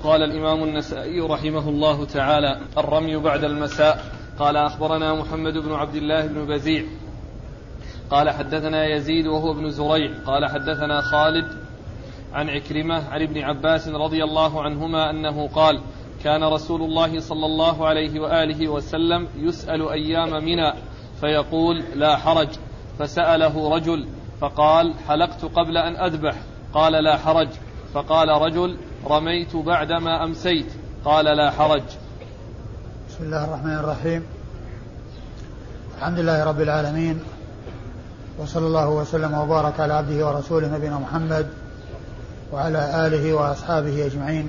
قال الإمام النسائي رحمه الله تعالى: الرمي بعد المساء. قال أخبرنا محمد بن عبد الله بن بزيع قال حدثنا يزيد وهو ابن زريع قال حدثنا خالد عن عكرمة عن ابن عباس رضي الله عنهما أنه قال: كان رسول الله صلى الله عليه وآله وسلم يسأل أيام منى فيقول: لا حرج. فسأله رجل فقال: حلقت قبل أن أذبح. قال: لا حرج. فقال رجل: رميت بعدما أمسيت. قال: لا حرج. بسم الله الرحمن الرحيم. الحمد لله رب العالمين، وصلى الله وسلم وبارك على عبده ورسوله نبينا محمد وعلى آله وأصحابه أجمعين.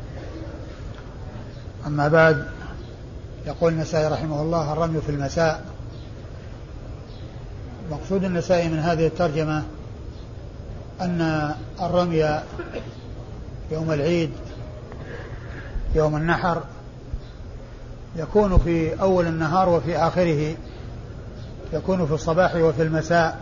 أما بعد، يقول النسائي رحمه الله: الرمي في المساء. مقصود النسائي من هذه الترجمة أن الرمي يوم العيد يوم النحر يكون في أول النهار وفي آخره، يكون في الصباح وفي المساء.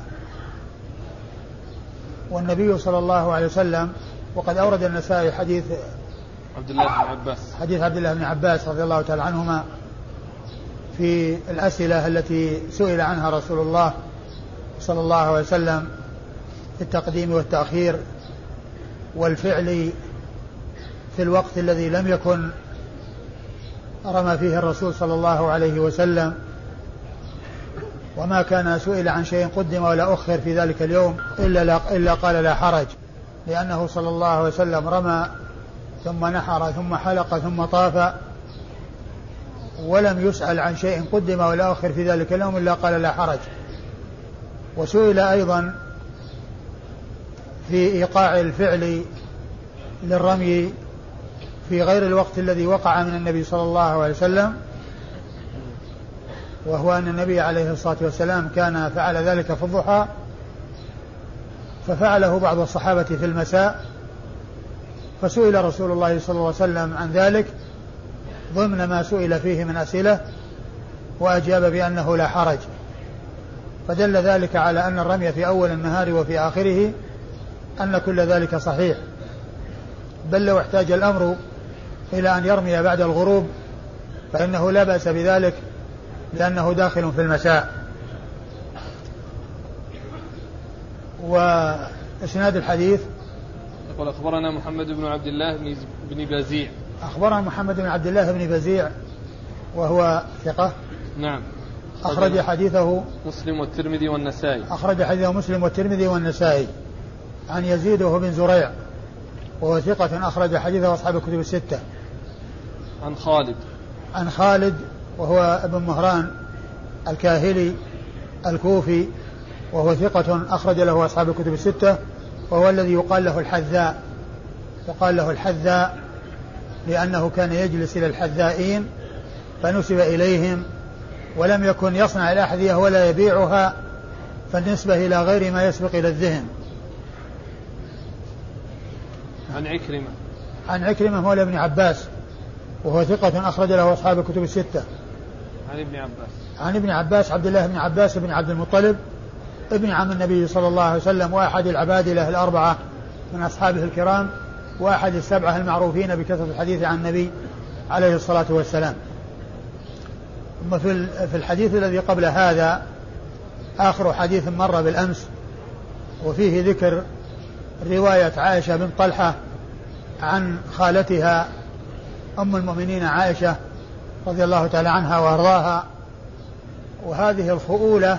والنبي صلى الله عليه وسلم، وقد أورد النسائي حديث عبد الله بن عباس رضي الله تعالى عنهما في الأسئلة التي سئل عنها رسول الله صلى الله عليه وسلم في التقديم والتأخير والفعل في الوقت الذي لم يكن رمى فيه الرسول صلى الله عليه وسلم، وما كان سئل عن شيء قدم ولا أخر في ذلك اليوم إلا قال: لا حرج، لأنه صلى الله عليه وسلم رمى ثم نحر ثم حلق ثم طاف، ولم يسأل عن شيء قدم ولا أخر في ذلك اليوم إلا قال: لا حرج. وسئل أيضا في إيقاع الفعل للرمي في غير الوقت الذي وقع من النبي صلى الله عليه وسلم، وهو أن النبي عليه الصلاة والسلام كان فعل ذلك في الضحى، ففعله بعض الصحابة في المساء، فسئل رسول الله صلى الله عليه وسلم عن ذلك ضمن ما سئل فيه من أسئلة، وأجاب بأنه لا حرج. فدل ذلك على أن الرمي في أول النهار وفي آخره أن كل ذلك صحيح، بل لو احتاج الأمر إلى أن يرمي بعد الغروب فإنه لا بأس بذلك، لأنه داخل في المساء. وإسناد الحديث: يقول أخبرنا محمد بن عبد الله بن بزيع. أخبرنا محمد بن عبد الله بن بزيع وهو ثقة. نعم. أخرج حديثه مسلم والترمذي والنسائي. أخرج حديثه مسلم والترمذي والنسائي. عن يزيد وهو بن زريع وهو ثقة أخرج حديثه أصحاب الكتب الستة. عن خالد وهو ابن مهران الكاهلي الكوفي وهو ثقة أخرج له أصحاب الكتب الستة، وهو الذي يقال له الحذاء لأنه كان يجلس إلى الحذائين فنسب إليهم، ولم يكن يصنع الأحذية ولا يبيعها، فالنسبة إلى غير ما يسبق إلى الذهن. عن عكرمة مولى ابن عباس وهو ثقة أخرج له أصحاب الكتب الستة. عن ابن عباس عبد الله بن عباس بن عبد المطلب ابن عم النبي صلى الله عليه وسلم، وأحد العبادلة الأربعة من أصحابه الكرام، وأحد السبعة المعروفين بكثرة الحديث عن النبي عليه الصلاة والسلام. ثم في الحديث الذي قبل هذا آخر حديث مر بالأمس، وفيه ذكر رواية عائشة بنت طلحة عن خالتها أم المؤمنين عائشة رضي الله تعالى عنها وأرضاها. وهذه الخؤولة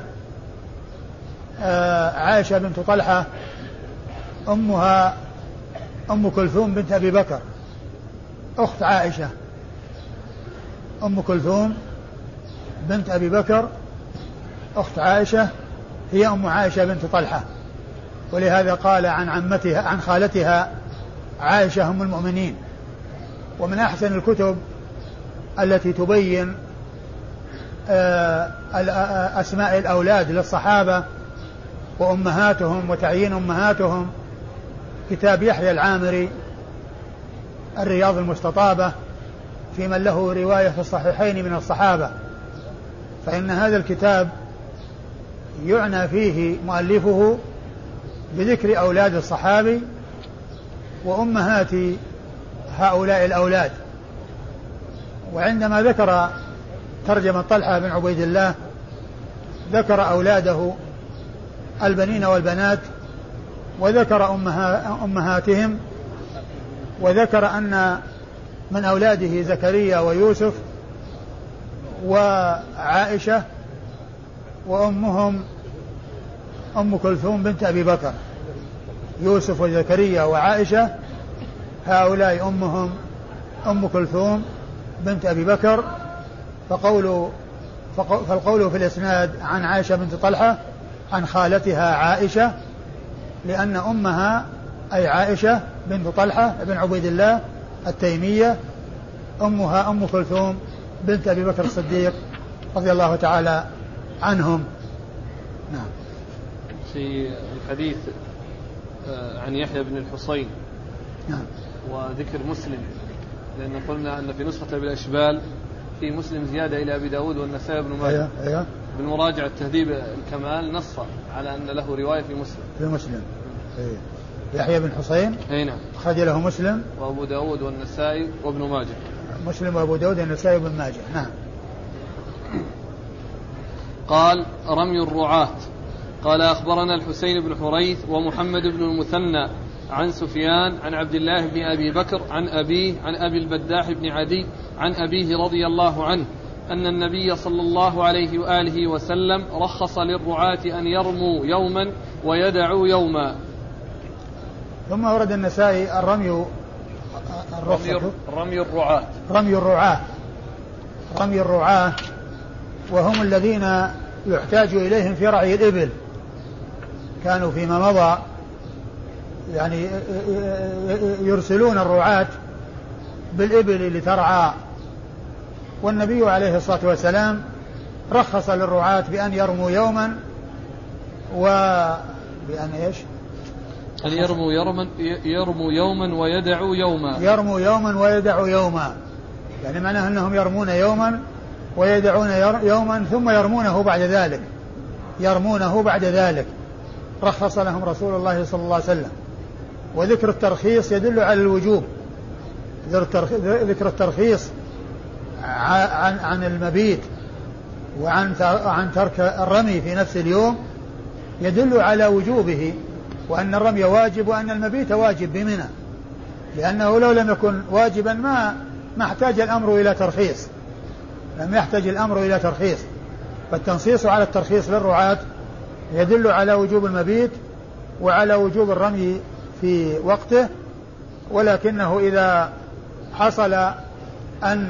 عائشة بنت طلحة أمها أم كلثوم بنت أبي بكر أخت عائشة. أم كلثوم بنت أبي بكر أخت عائشة هي أم عائشة بنت طلحة، ولهذا قال عن خالتها عائشة أم المؤمنين. ومن أحسن الكتب التي تبين أسماء الأولاد للصحابة وأمهاتهم وتعيين أمهاتهم كتاب يحيى العامري الرياض المستطابة في من له رواية في الصحيحين من الصحابة، فإن هذا الكتاب يعنى فيه مؤلفه بذكر أولاد الصحابي وأمهات هؤلاء الأولاد. وعندما ذكر ترجمة طلحة بن عبيد الله ذكر أولاده البنين والبنات، وذكر أمهاتهم، وذكر أن من أولاده زكريا ويوسف وعائشة، وأمهم أم كلثوم بنت أبي بكر. يوسف وزكريا وعائشة هؤلاء أمهم أم كلثوم بنت أبي بكر. فالقول في الإسناد عن عائشة بنت طلحة عن خالتها عائشة، لأن أمها أي عائشة بنت طلحة بن عبيد الله التيمية، أمها أم كلثوم بنت أبي بكر الصديق رضي الله تعالى عنهم. نعم. في الحديث عن يحيى بن الحصين نعم. وذكر مسلم، لأن قلنا أن في نسخة بالأشبال في مسلم زيادة إلى أبي داود والنسائي بن ماجه. أيوه. بالمراجعة التهذيب الكمال نص على أن له رواية في مسلم. أيه. يحيى بن حصين نعم. أخرج له مسلم وأبو داود والنسائي وابن ماجه. مسلم وأبو داود والنسائي وابن ماجه. نعم. قال رمي الرعاة. قال أخبرنا الحسين بن حريث ومحمد بن المثنى عن سفيان عن عبد الله بن أبي بكر عن أبيه عن أبي البداح بن عدي عن أبيه رضي الله عنه أن النبي صلى الله عليه وآله وسلم رخص للرعاة أن يرموا يوما ويدعوا يوما. ثم ورد النسائي رمي الرعاة وهم الذين يحتاج إليهم في رعي الإبل، كانوا فيما مضى يعني يرسلون الرعاة بالإبل لترعى، والنبي عليه الصلاة والسلام رخص للرعاة بأن يرموا يوما وبأن إيش؟ أن يرموا يوما ويدعوا يوما. يرموا يوما ويدعوا يوما، يعني معناه أنهم يرمون يوما ويدعون يوما ثم يرمونه بعد ذلك. رخص لهم رسول الله صلى الله عليه وسلم. وذكر الترخيص يدل على الوجوب. ذكر الترخيص عن المبيت وعن ترك الرمي في نفس اليوم يدل على وجوبه، وأن الرمي واجب وأن المبيت واجب بمنى، لأنه لو لم يكن واجبا ما احتاج الأمر إلى ترخيص، لم يحتاج الأمر إلى ترخيص. فالتنصيص على الترخيص للرعاة يدل على وجوب المبيت وعلى وجوب الرمي في وقته، ولكنه إذا حصل أن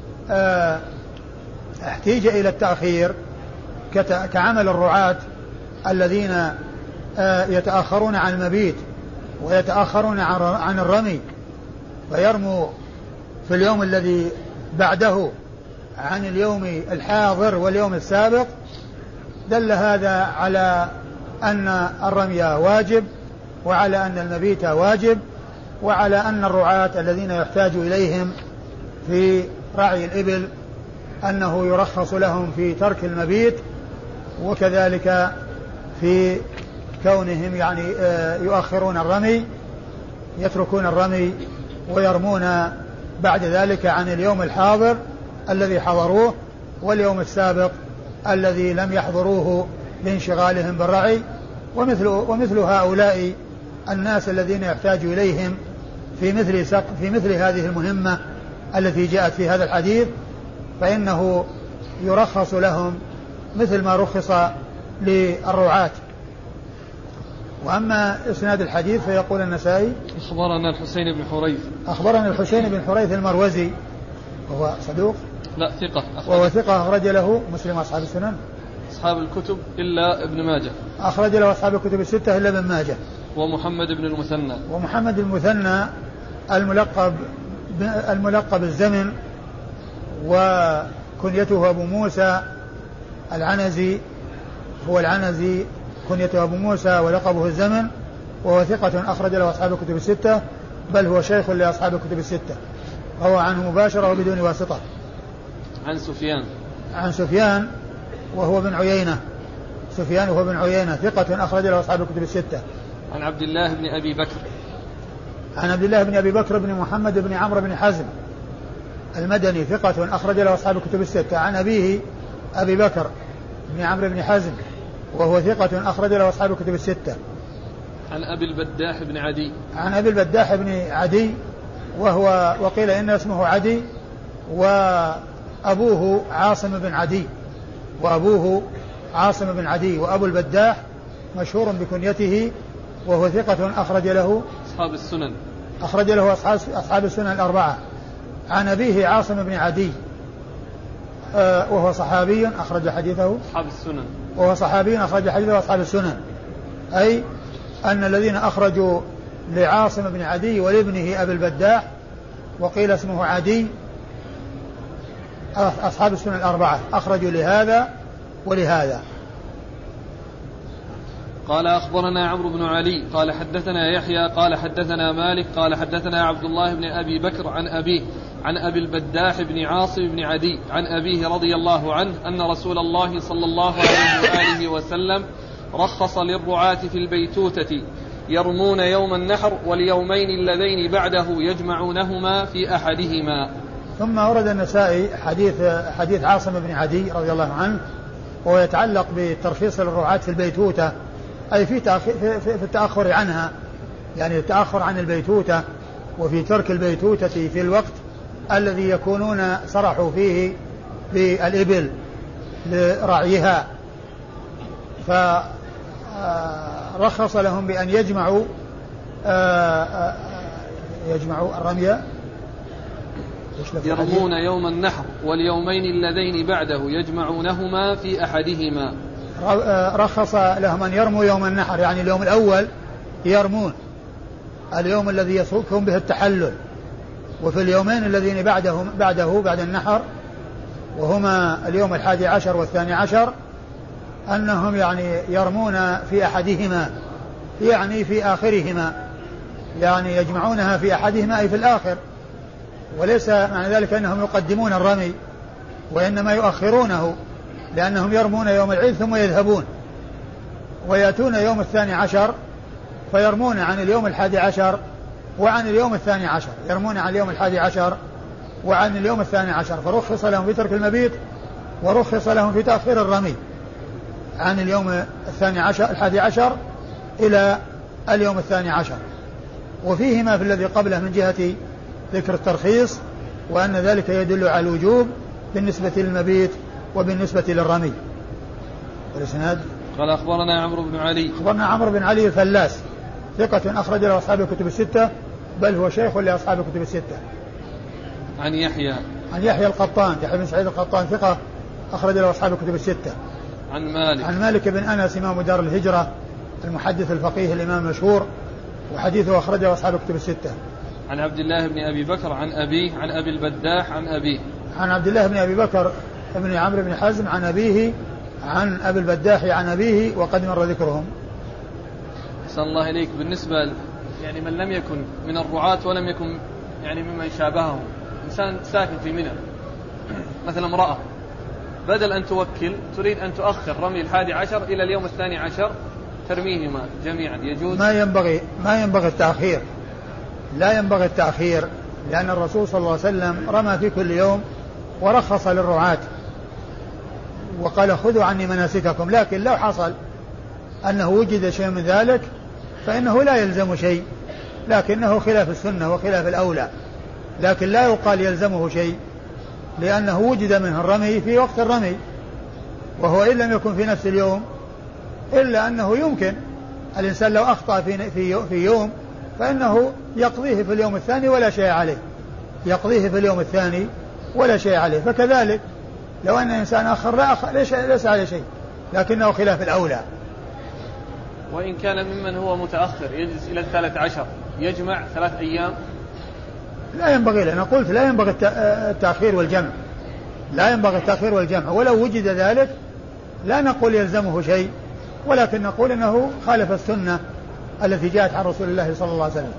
احتيج إلى التأخير كعمل الرعاة الذين يتأخرون عن المبيت ويتأخرون عن الرمي فيرموا في اليوم الذي بعده عن اليوم الحاضر واليوم السابق، دل هذا على أن الرمي واجب وعلى أن المبيت واجب وعلى أن الرعاة الذين يحتاج إليهم في رعي الإبل أنه يرخص لهم في ترك المبيت، وكذلك في كونهم يعني يؤخرون الرمي، يتركون الرمي ويرمون بعد ذلك عن اليوم الحاضر الذي حضروه واليوم السابق الذي لم يحضروه لانشغالهم بالرعي. ومثل هؤلاء الناس الذين يحتاج إليهم في مثل هذه المهمة التي جاءت في هذا الحديث فإنه يرخص لهم مثل ما رخص للرعاة. وأما إسناد الحديث فيقول النسائي أخبرنا الحسين بن حريث المروزي وهو صدوق لا ثقة وهو ثقة أخرج له مسلم أصحاب السنن أصحاب الكتب إلا ابن ماجه، أخرج له أصحاب الكتب الستة إلا ابن ماجه. ومحمد بن المثنى الملقب الزمن، وكنيته أبو موسى العنزي، هو العنزي كنيته أبو موسى ولقبه الزمن، وهو ثقة أخرج له أصحاب الكتب الستة، بل هو شيخ لأصحاب الكتب الستة، هو عنه مباشرة وبدون واسطة. عن سفيان وهو بن عيينة، ثقة أخرج له أصحاب الكتب الستة. عن عبد الله بن أبي بكر، عن عبد الله بن أبي بكر بن محمد بن عمرو بن حزم المدني ثقة أخرج له أصحاب الكتب الستة. عن أبيه أبي بكر بن عمرو بن حزم وهو ثقة أخرج له أصحاب الكتب الستة. عن أبي البداح بن عدي. عن أبي البداح بن عدي وقيل إن اسمه عدي وأبوه عاصم بن عدي وأبو البداح مشهور بكنيته وهو ثقة أخرج له أصحاب السنن الأربعة. عن أبيه عاصم بن عدي وهو صحابي أخرج حديثه أصحاب السنن أي أن الذين أخرجوا لعاصم بن عدي ولابنه أبي البداح وقيل اسمه عدي أصحاب السنن الأربعة أخرجوا لهذا ولهذا. قال أخبرنا عمرو بن علي قال حدثنا يحيى قال حدثنا مالك قال حدثنا عبد الله بن أبي بكر عن أبيه عن أبي البداح بن عاصم بن عدي عن أبيه رضي الله عنه أن رسول الله صلى الله عليه وآله وسلم رخص للرعاة في البيتوتة يرمون يوم النحر واليومين اللذين بعده يجمعونهما في أحدهما. ثم ورد النسائي حديث عاصم بن عدي رضي الله عنه وهو يتعلق بالترخيص للرعاة في البيتوتة أي في التأخر عنها يعني التأخر عن البيتوتة وفي ترك البيتوتة في الوقت الذي يكونون صرحوا فيه بالإبل لرعيها فرخص لهم بأن يجمعوا الرمي يرمون يوم النحر واليومين اللذين بعده يجمعونهما في أحدهما. رخص لهم أن يرموا يوم النحر يعني اليوم الأول يرمون اليوم الذي يكون به التحلل وفي اليومين الذين بعده بعد النحر وهما اليوم 11 و12 أنهم يعني يرمون في أحدهما يعني في آخرهما يعني يجمعونها في أحدهما أي في الآخر وليس معنى ذلك أنهم يقدمون الرمي وإنما يؤخرونه لأنهم يرمون يوم العيد ثم يذهبون ويأتون يوم 12 فيرمون عن اليوم 11 وعن اليوم 12 يرمون عن اليوم 11 وعن اليوم 12 فرخص لهم في ترك المبيت ورخص لهم في تأخير الرمي عن اليوم 11 إلى اليوم 12 وفيهما في الذي قبله من جهة ذكر الترخيص وأن ذلك يدل على الوجوب بالنسبة للمبيت وبالنسبة للرمي. والإسناد قال أخبرنا عمرو بن علي الفلاس ثقة أخرج له أصحاب الكتب الستة بل هو شيخ لأصحاب الكتب الستة. عن يحيى القطان يحيى بن سعيد القطان ثقة أخرج له أصحاب الكتب الستة. عن مالك بن أنس إمام دار الهجرة المحدث الفقيه الإمام المشهور وحديثه أخرجه أصحاب الكتب الستة. عن عبد الله بن أبي بكر عن أبيه عن أبي البداح عن أبيه. عن عبد الله بن أبي بكر بن عمرو بن حزم عن أبيه عن أبي البداح عن أبيه وقد مر ذكرهم. أحسن الله إليك. بالنسبة يعني من لم يكن من الرعاة ولم يكن يعني ممن شابههم إنسان ساكن في منى مثلا امرأة بدل أن توكل تريد أن تؤخر رمي 11 إلى اليوم 12 ترميهما جميعا يجوز؟ ما ينبغي التأخير لا ينبغي التأخير لأن الرسول صلى الله عليه وسلم رمى في كل يوم ورخص للرعاة وقال خذوا عني مناسككم لكن لو حصل أنه وجد شيء من ذلك فإنه لا يلزم شيء لكنه خلاف السنة وخلاف الأولى لكن لا يقال يلزمه شيء لأنه وجد منه الرمي في وقت الرمي وهو إن لم يكن في نفس اليوم إلا أنه يمكن الإنسان لو أخطأ في يوم فإنه يقضيه في اليوم الثاني ولا شيء عليه فكذلك لو أن إنسان آخر ليس عليه شيء لكنه خلاف الأولى. وإن كان ممن هو متأخر يجلس إلى 13 يجمع 3 أيام لا ينبغي أنا قلت لا ينبغي التأخير والجمع ولو وجد ذلك لا نقول يلزمه شيء ولكن نقول أنه خالف السنة التي جاءت عن رسول الله صلى الله عليه وسلم.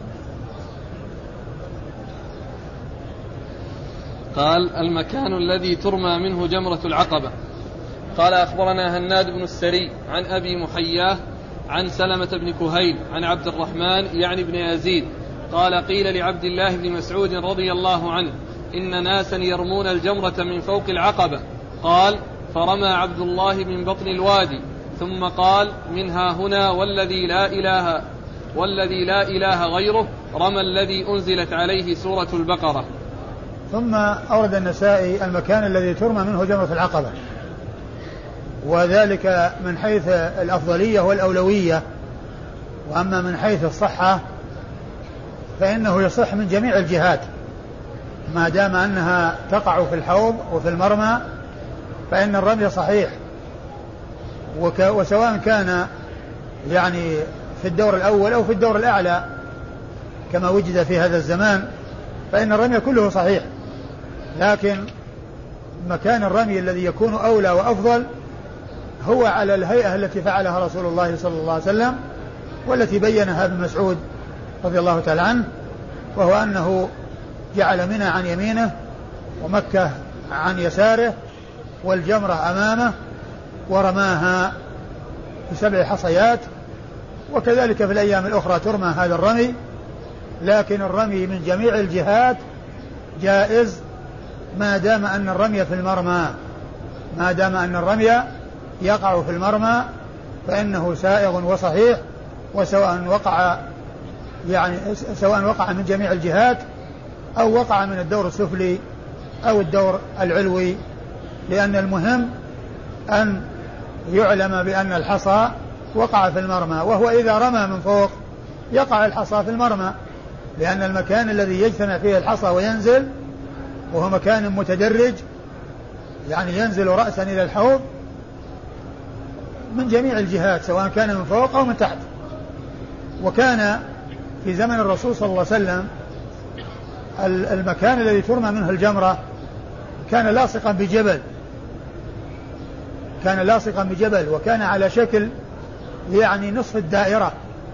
قال المكان الذي ترمى منه جمرة العقبة. قال أخبرنا هناد بن السري عن أبي محياه عن سلمة بن كهيل عن عبد الرحمن يعني بن يزيد قال قيل لعبد الله بن مسعود رضي الله عنه إن ناسا يرمون الجمرة من فوق العقبة. قال فرمى عبد الله من بطن الوادي ثم قال منها هنا والذي لا إله غيره رمى الذي أنزلت عليه سورة البقرة. ثم أورد النسائي المكان الذي ترمى منه جمرة العقبة، وذلك من حيث الأفضلية والأولوية، وأما من حيث الصحة فإنه يصح من جميع الجهات ما دام أنها تقع في الحوض وفي المرمى فإن الرمي صحيح، وسواء كان يعني في الدور الأول أو في الدور الأعلى كما وجد في هذا الزمان فإن الرمي كله صحيح، لكن مكان الرمي الذي يكون أولى وأفضل هو على الهيئة التي فعلها رسول الله صلى الله عليه وسلم والتي بينها ابن مسعود رضي الله تعالى عنه، وهو أنه جعل منى عن يمينه ومكة عن يساره والجمرة أمامه ورماها ب7 حصيات. وكذلك في الأيام الأخرى ترمى هذا الرمي، لكن الرمي من جميع الجهات جائز ما دام أن الرمي في المرمى، ما دام أن الرمي يقع في المرمى فإنه سائغ وصحيح، وسواء وقع من جميع الجهات أو وقع من الدور السفلي أو الدور العلوي، لأن المهم أن يعلم بأن الحصى وقع في المرمى، وهو إذا رمى من فوق يقع الحصى في المرمى، لأن المكان الذي يجتمع فيه الحصى وينزل وهو مكان متدرج يعني ينزل رأسا إلى الحوض من جميع الجهات سواء كان من فوق أو من تحت. وكان في زمن الرسول صلى الله عليه وسلم المكان الذي ترمى منه الجمرة كان لاصقا بجبل وكان على شكل يعني نصف الدائرة،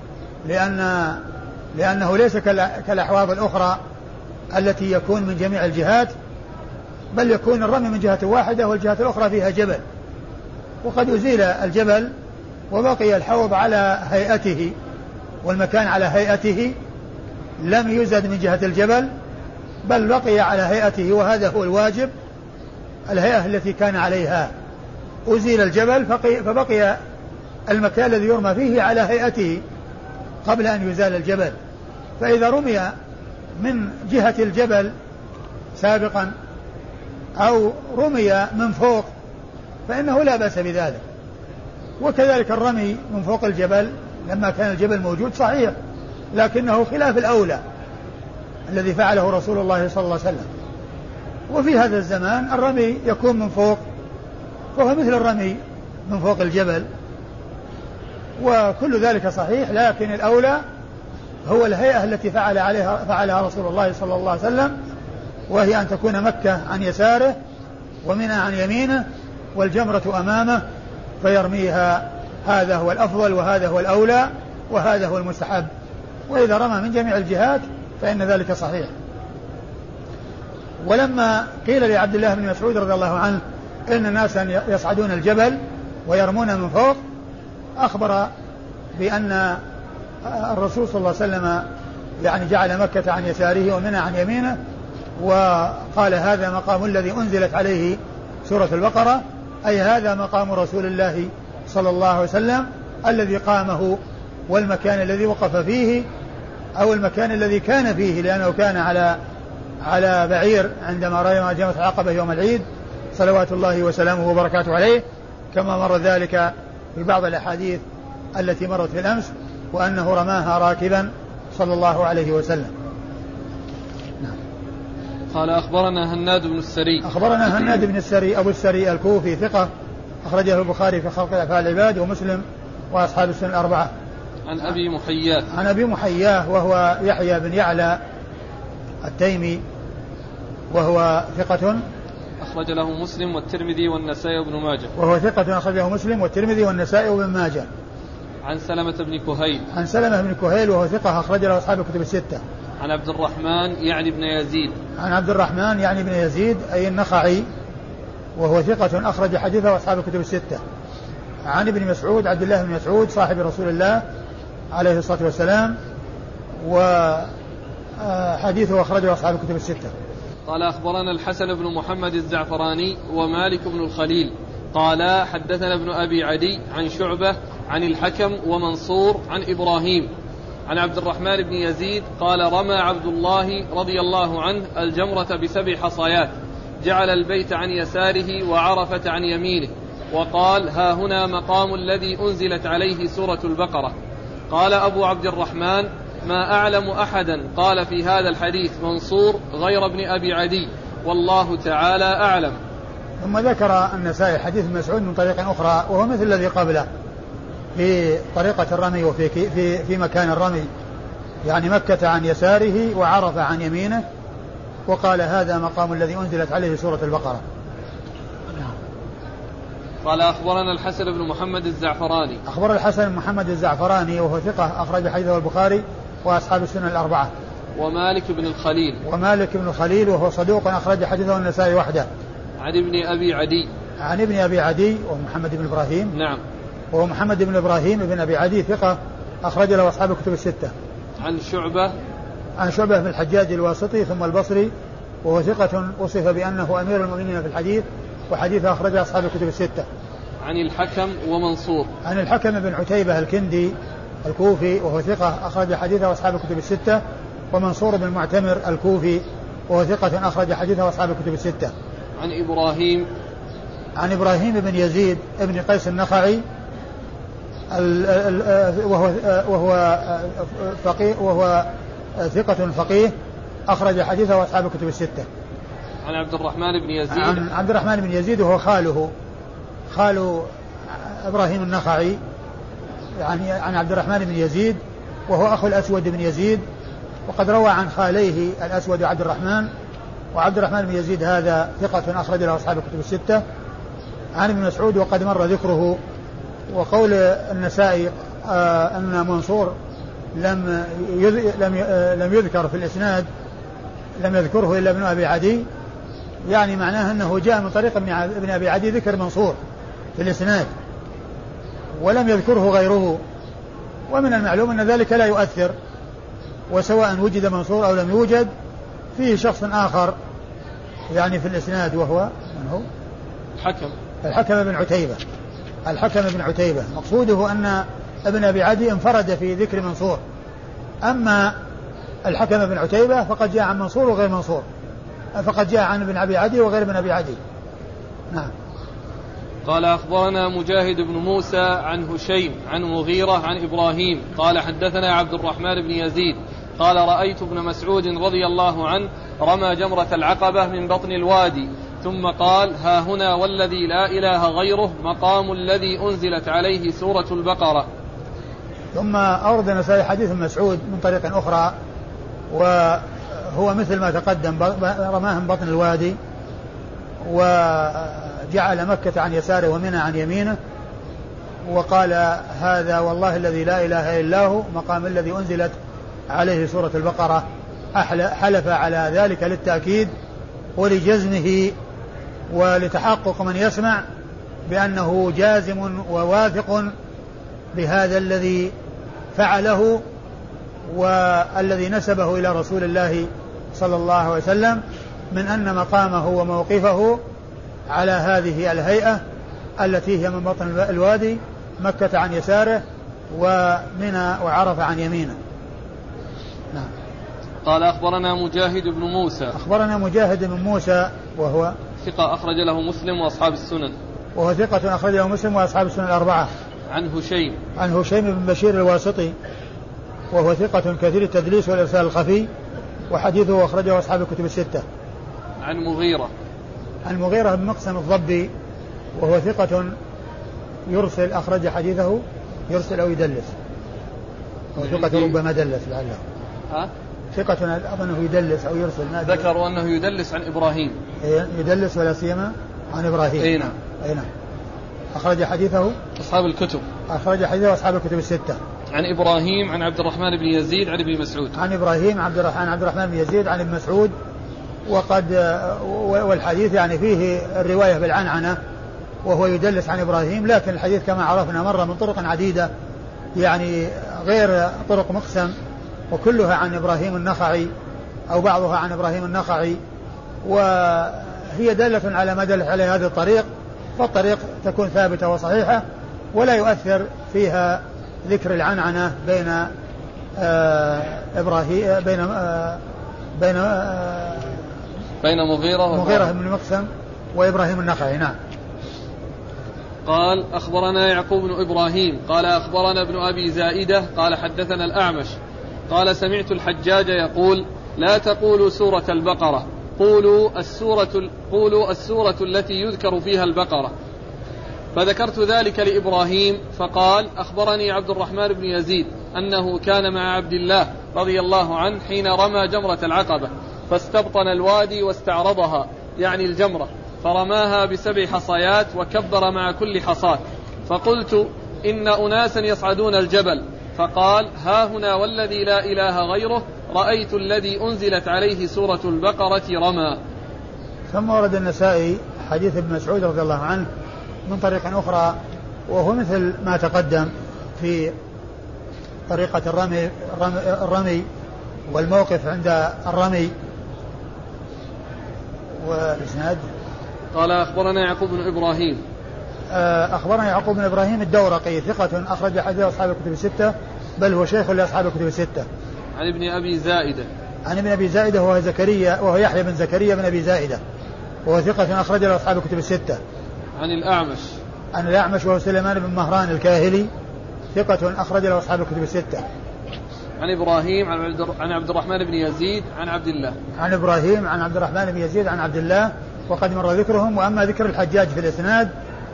لأنه ليس كالأحواض الأخرى التي يكون من جميع الجهات، بل يكون الرمي من جهة واحدة والجهة الأخرى فيها جبل، وقد يزيل الجبل وبقي الحوض على هيئته والمكان على هيئته لم يزد من جهة الجبل بل بقي على هيئته، وهذا هو الواجب، الهيئة التي كان عليها. أزيل الجبل فبقي المكان الذي يرمى فيه على هيئته قبل أن يزال الجبل، فإذا رمي من جهة الجبل سابقا أو رمي من فوق فإنه لا بأس بذلك. وكذلك الرمي من فوق الجبل لما كان الجبل موجود صحيح، لكنه خلاف الأولى الذي فعله رسول الله صلى الله عليه وسلم. وفي هذا الزمان الرمي يكون من فوق، فهو مثل الرمي من فوق الجبل، وكل ذلك صحيح، لكن الأولى هو الهيئة التي فعلها رسول الله صلى الله عليه وسلم، وهي أن تكون مكة عن يساره ومنى عن يمينه والجمرة أمامه فيرميها. هذا هو الأفضل وهذا هو الأولى وهذا هو المستحب، وإذا رمى من جميع الجهات فإن ذلك صحيح. ولما قيل لعبد الله بن مسعود رضي الله عنه إن ناسا يصعدون الجبل ويرمون من فوق، أخبر بأن الرسول صلى الله عليه وسلم يعني جعل مكة عن يساره ومنى عن يمينه، وقال هذا مقام الذي أنزلت عليه سورة البقرة، أي هذا مقام رسول الله صلى الله عليه وسلم الذي قامه والمكان الذي وقف فيه أو المكان الذي كان فيه، لأنه كان على بعير عندما رمى جمرة العقبة يوم العيد صلوات الله وسلامه وبركاته عليه، كما مر ذلك في بعض الأحاديث التي مرت في الأمس، وأنه رماها راكبا صلى الله عليه وسلم. قال أخبرنا هناد بن السري أبو السري الكوفي ثقة أخرجه البخاري في خلق أفعال العباد ومسلم وأصحاب السنن الأربعة. عن أبي محياه وهو يحيى بن يعلى التيمي وهو ثقة أخرج له مسلم والترمذي والنسائي وابن ماجه. وهو ثقة أخرجه مسلم والترمذي والنسائي وابن ماجه. عن سلمة بن كهيل وهو ثقة أخرج له أصحاب الكتب الستة. عن عبد الرحمن يعني بن يزيد أي النخعي وهو ثقة أخرج حديثه أصحاب الكتب الستة. عن ابن مسعود عبد الله بن مسعود صاحب رسول الله عليه الصلاة والسلام، حديثه أخرجه أصحاب الكتب الستة. قال أخبرنا الحسن بن محمد الزعفراني ومالك بن الخليل قال حدثنا ابن أبي عدي عن شعبة عن الحكم ومنصور عن إبراهيم عن عبد الرحمن بن يزيد قال رمى عبد الله رضي الله عنه الجمرة ب7 حصيات، جعل البيت عن يساره وعرفة عن يمينه، وقال ها هنا مقام الذي أنزلت عليه سورة البقرة. قال أبو عبد الرحمن ما أعلم أحدا قال في هذا الحديث منصور غير ابن أبي عدي، والله تعالى أعلم. ثم ذكر النسائي حديث مسعود من طريق أخرى وهو مثل الذي قبله في طريقة الرمي وفي في مكان الرمي، يعني مكة عن يساره وعرفة عن يمينه، وقال هذا مقام الذي أنزلت عليه سورة البقرة. قال أخبرنا الحسن بن محمد الزعفراني. أخبر الحسن بن محمد الزعفراني وهو ثقة أخرج حديثه البخاري وأصحاب السنن الأربعة. ومالك بن الخليل. ومالك بن الخليل وهو صدوق أخرج حديثه النسائي وحده. عن ابن أبي عدي. عن ابن أبي عدي ومحمد بن إبراهيم. نعم. وهو محمد بن إبراهيم بن أبي عدي ثقة أخرج له أصحاب الكتب الستة. عن شعبة. عن شعبة بن الحجاج الواسطي ثم البصري وهو ثقة وصف بأنه أمير المؤمنين في الحديث وحديثه أخرج أصحاب الكتب الستة. عن الحكم ومنصور. عن الحكم بن عتيبة الكندي الكوفي وهو ثقة أخرج حديثه أصحاب الكتب الستة. ومنصور بن معتمر الكوفي وهو ثقة أخرج حديثه أصحاب الكتب الستة. عن إبراهيم. عن إبراهيم بن يزيد بن قيس النخعي وهو فقيه وهو ثقة فقيه أخرج حديثه أصحاب الكتب الستة. عن عبد الرحمن بن يزيد. عن عبد الرحمن بن يزيد وهو خال إبراهيم النخعي، يعني عن عبد الرحمن بن يزيد وهو أخو الأسود بن يزيد، وقد روى عن خاليه الأسود وعبد الرحمن، وعبد الرحمن بن يزيد هذا ثقة أخرج له أصحاب الكتب الستة. عن ابن مسعود وقد مر ذكره. وقول النسائي أن منصور لم يذكر في الإسناد، لم يذكره إلا ابن أبي عدي، يعني معناه أنه جاء من طريق ابن أبي عدي ذكر منصور في الإسناد ولم يذكره غيره، ومن المعلوم أن ذلك لا يؤثر، وسواء وجد منصور أو لم يوجد فيه شخص آخر يعني في الإسناد وهو من هو؟ الحكم بن عتيبة. الحكم بن عتيبة مقصوده أن ابن أبي عدي انفرد في ذكر منصور، أما الحكم بن عتيبة فقد جاء عن منصور وغير منصور، فقد جاء عن ابن أبي عدي وغير ابن أبي عدي. نعم. قال أخبرنا مجاهد بن موسى عن هشيم عن مغيرة عن إبراهيم قال حدثنا عبد الرحمن بن يزيد قال رأيت ابن مسعود رضي الله عنه رمى جمرة العقبة من بطن الوادي، ثم قال ها هنا والذي لا إله غيره مقام الذي أنزلت عليه سورة البقرة. ثم أورد النسائي حديث مسعود من طريق أخرى وهو مثل ما تقدم، رماه من بطن الوادي وجعل مكة عن يساره ومنى عن يمينه، وقال هذا والله الذي لا إله إلا هو مقام الذي أنزلت عليه سورة البقرة. حلف على ذلك للتأكيد ولجزمه ولتحقق من يسمع بأنه جازم وواثق بهذا الذي فعله والذي نسبه إلى رسول الله صلى الله عليه وسلم من أن مقامه وموقفه على هذه الهيئة التي هي من بطن الوادي، مكة عن يساره ومنى وعرفة عن يمينه. نعم. قال أخبرنا مجاهد بن موسى. أخبرنا مجاهد بن موسى وهو ثقة أخرج له مسلم وأصحاب السنن. وهو ثقة أخرج له مسلم وأصحاب السنن الأربعة. عن هشيم. عن هشيم بن بشير الواسطي وهو ثقة كثير التدليس والإرسال الخفي، وحديثه أخرجه أصحاب الكتب الستة. عن مغيرة. عن مغيرة بن مقسم الضبي وهو ثقة يرسل، أخرج حديثه يرسل أو يدلس، وثقة ربما دلس لعله. ثقة أظنه يدلس أو يرسل. ذكروا أنه يدلس عن إبراهيم. يدلس ولا سيما عن إبراهيم. أي نعم. أي نعم. أخرج حديثه أصحاب الكتب. أخرج حديثه أصحاب الكتب الستة. عن إبراهيم عن عبد الرحمن بن يزيد عن ابن مسعود. عن إبراهيم عبد الرحمن بن يزيد عن ابن مسعود، وقد والحديث يعني فيه الرواية بالعنعنة وهو يدلس عن إبراهيم، لكن الحديث كما عرفنا مر من طرق عديدة يعني غير طرق مقسم، وكلها عن إبراهيم النخعي أو بعضها عن إبراهيم النخعي، وهي دالة على ما دلت عليه هذا الطريق، فالطريق تكون ثابتة وصحيحة ولا يؤثر فيها ذكر العنعنة بين إبراهيم بين مغيرة بن مقسم وإبراهيم النخعي. نعم. قال أخبرنا يعقوب بن إبراهيم قال أخبرنا ابن أبي زائدة قال حدثنا الأعمش قال سمعت الحجاج يقول لا تقولوا سورة البقرة، قولوا السورة التي يذكر فيها البقرة. فذكرت ذلك لإبراهيم فقال أخبرني عبد الرحمن بن يزيد أنه كان مع عبد الله رضي الله عنه حين رمى جمرة العقبة فاستبطن الوادي واستعرضها يعني الجمرة، فرماها ب7 حصيات وكبر مع كل حصاة، فقلت إن أناسا يصعدون الجبل، فقال ها هنا والذي لا إله غيره رأيت الذي أنزلت عليه سورة البقرة رمى. ثم ورد النسائي حديث ابن مسعود رضي الله عنه من طريق أخرى، وهو مثل ما تقدم في طريقة الرمي والموقف عند الرمي. والإسناد قال أخبرنا يعقوب بن إبراهيم أخبرنا يعقوب بن إبراهيم الدورقي ثقة أخرج حديث أصحاب الكتب الستة، بل هو شيخ لأصحاب الكتب الستة. عن ابن أبي زائدة وهو زكريا وهو يحيى بن زكريا بن أبي زائدة، وهو ثقة أخرج لأصحاب الكتب الستة. عن الأعمش وهو سليمان بن مهران الكاهلي ثقة أخرج لأصحاب الكتب الستة. عن إبراهيم عن عبد الرحمن بن يزيد عن عبد الله. عن إبراهيم عن عبد الرحمن بن يزيد عن عبد الله وقد مر ذكرهم. وأما ذكر الحجاج في الإسناد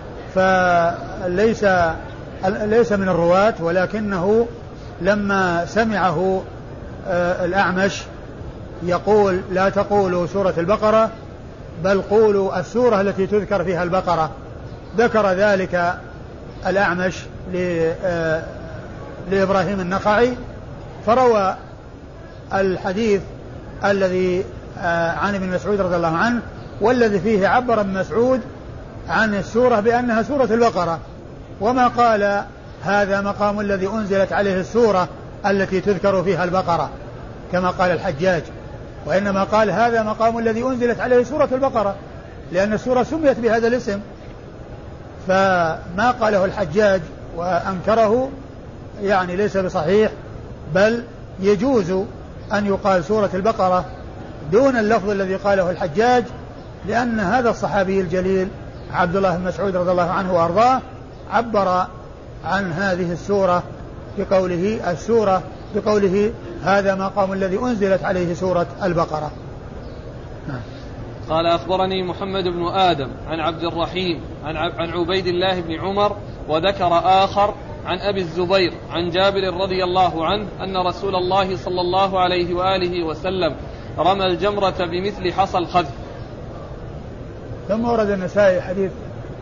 فليس من الرواة، ولكنه لما سمعه الأعمش يقول لا تقولوا سورة البقرة بل قولوا السورة التي تذكر فيها البقرة، ذكر ذلك الأعمش لإبراهيم النخعي، فروى الحديث الذي عن ابن مسعود رضي الله عنه، والذي فيه عبر ابن مسعود عن السورة بأنها سورة البقرة، وما قال هذا مقام الذي أنزلت عليه السورة التي تذكر فيها البقرة كما قال الحجاج، وإنما قال هذا مقام الذي أنزلت عليه سورة البقرة، لأن السورة سميت بهذا الاسم. فما قاله الحجاج وأنكره يعني ليس بصحيح، بل يجوز أن يقال سورة البقرة دون اللفظ الذي قاله الحجاج، لأن هذا الصحابي الجليل عبد الله بن مسعود رضي الله عنه وأرضاه عبر عن هذه السورة بقوله هذا مقام الذي أنزلت عليه سورة البقرة. قال أخبرني محمد بن آدم عن عبد الرحيم عن عبيد الله بن عمر، وذكر آخر عن أبي الزبير عن جابر رضي الله عنه أن رسول الله صلى الله عليه وآله وسلم رمى الجمرة بمثل حصى الخذف. ثم ورد النسائي حديث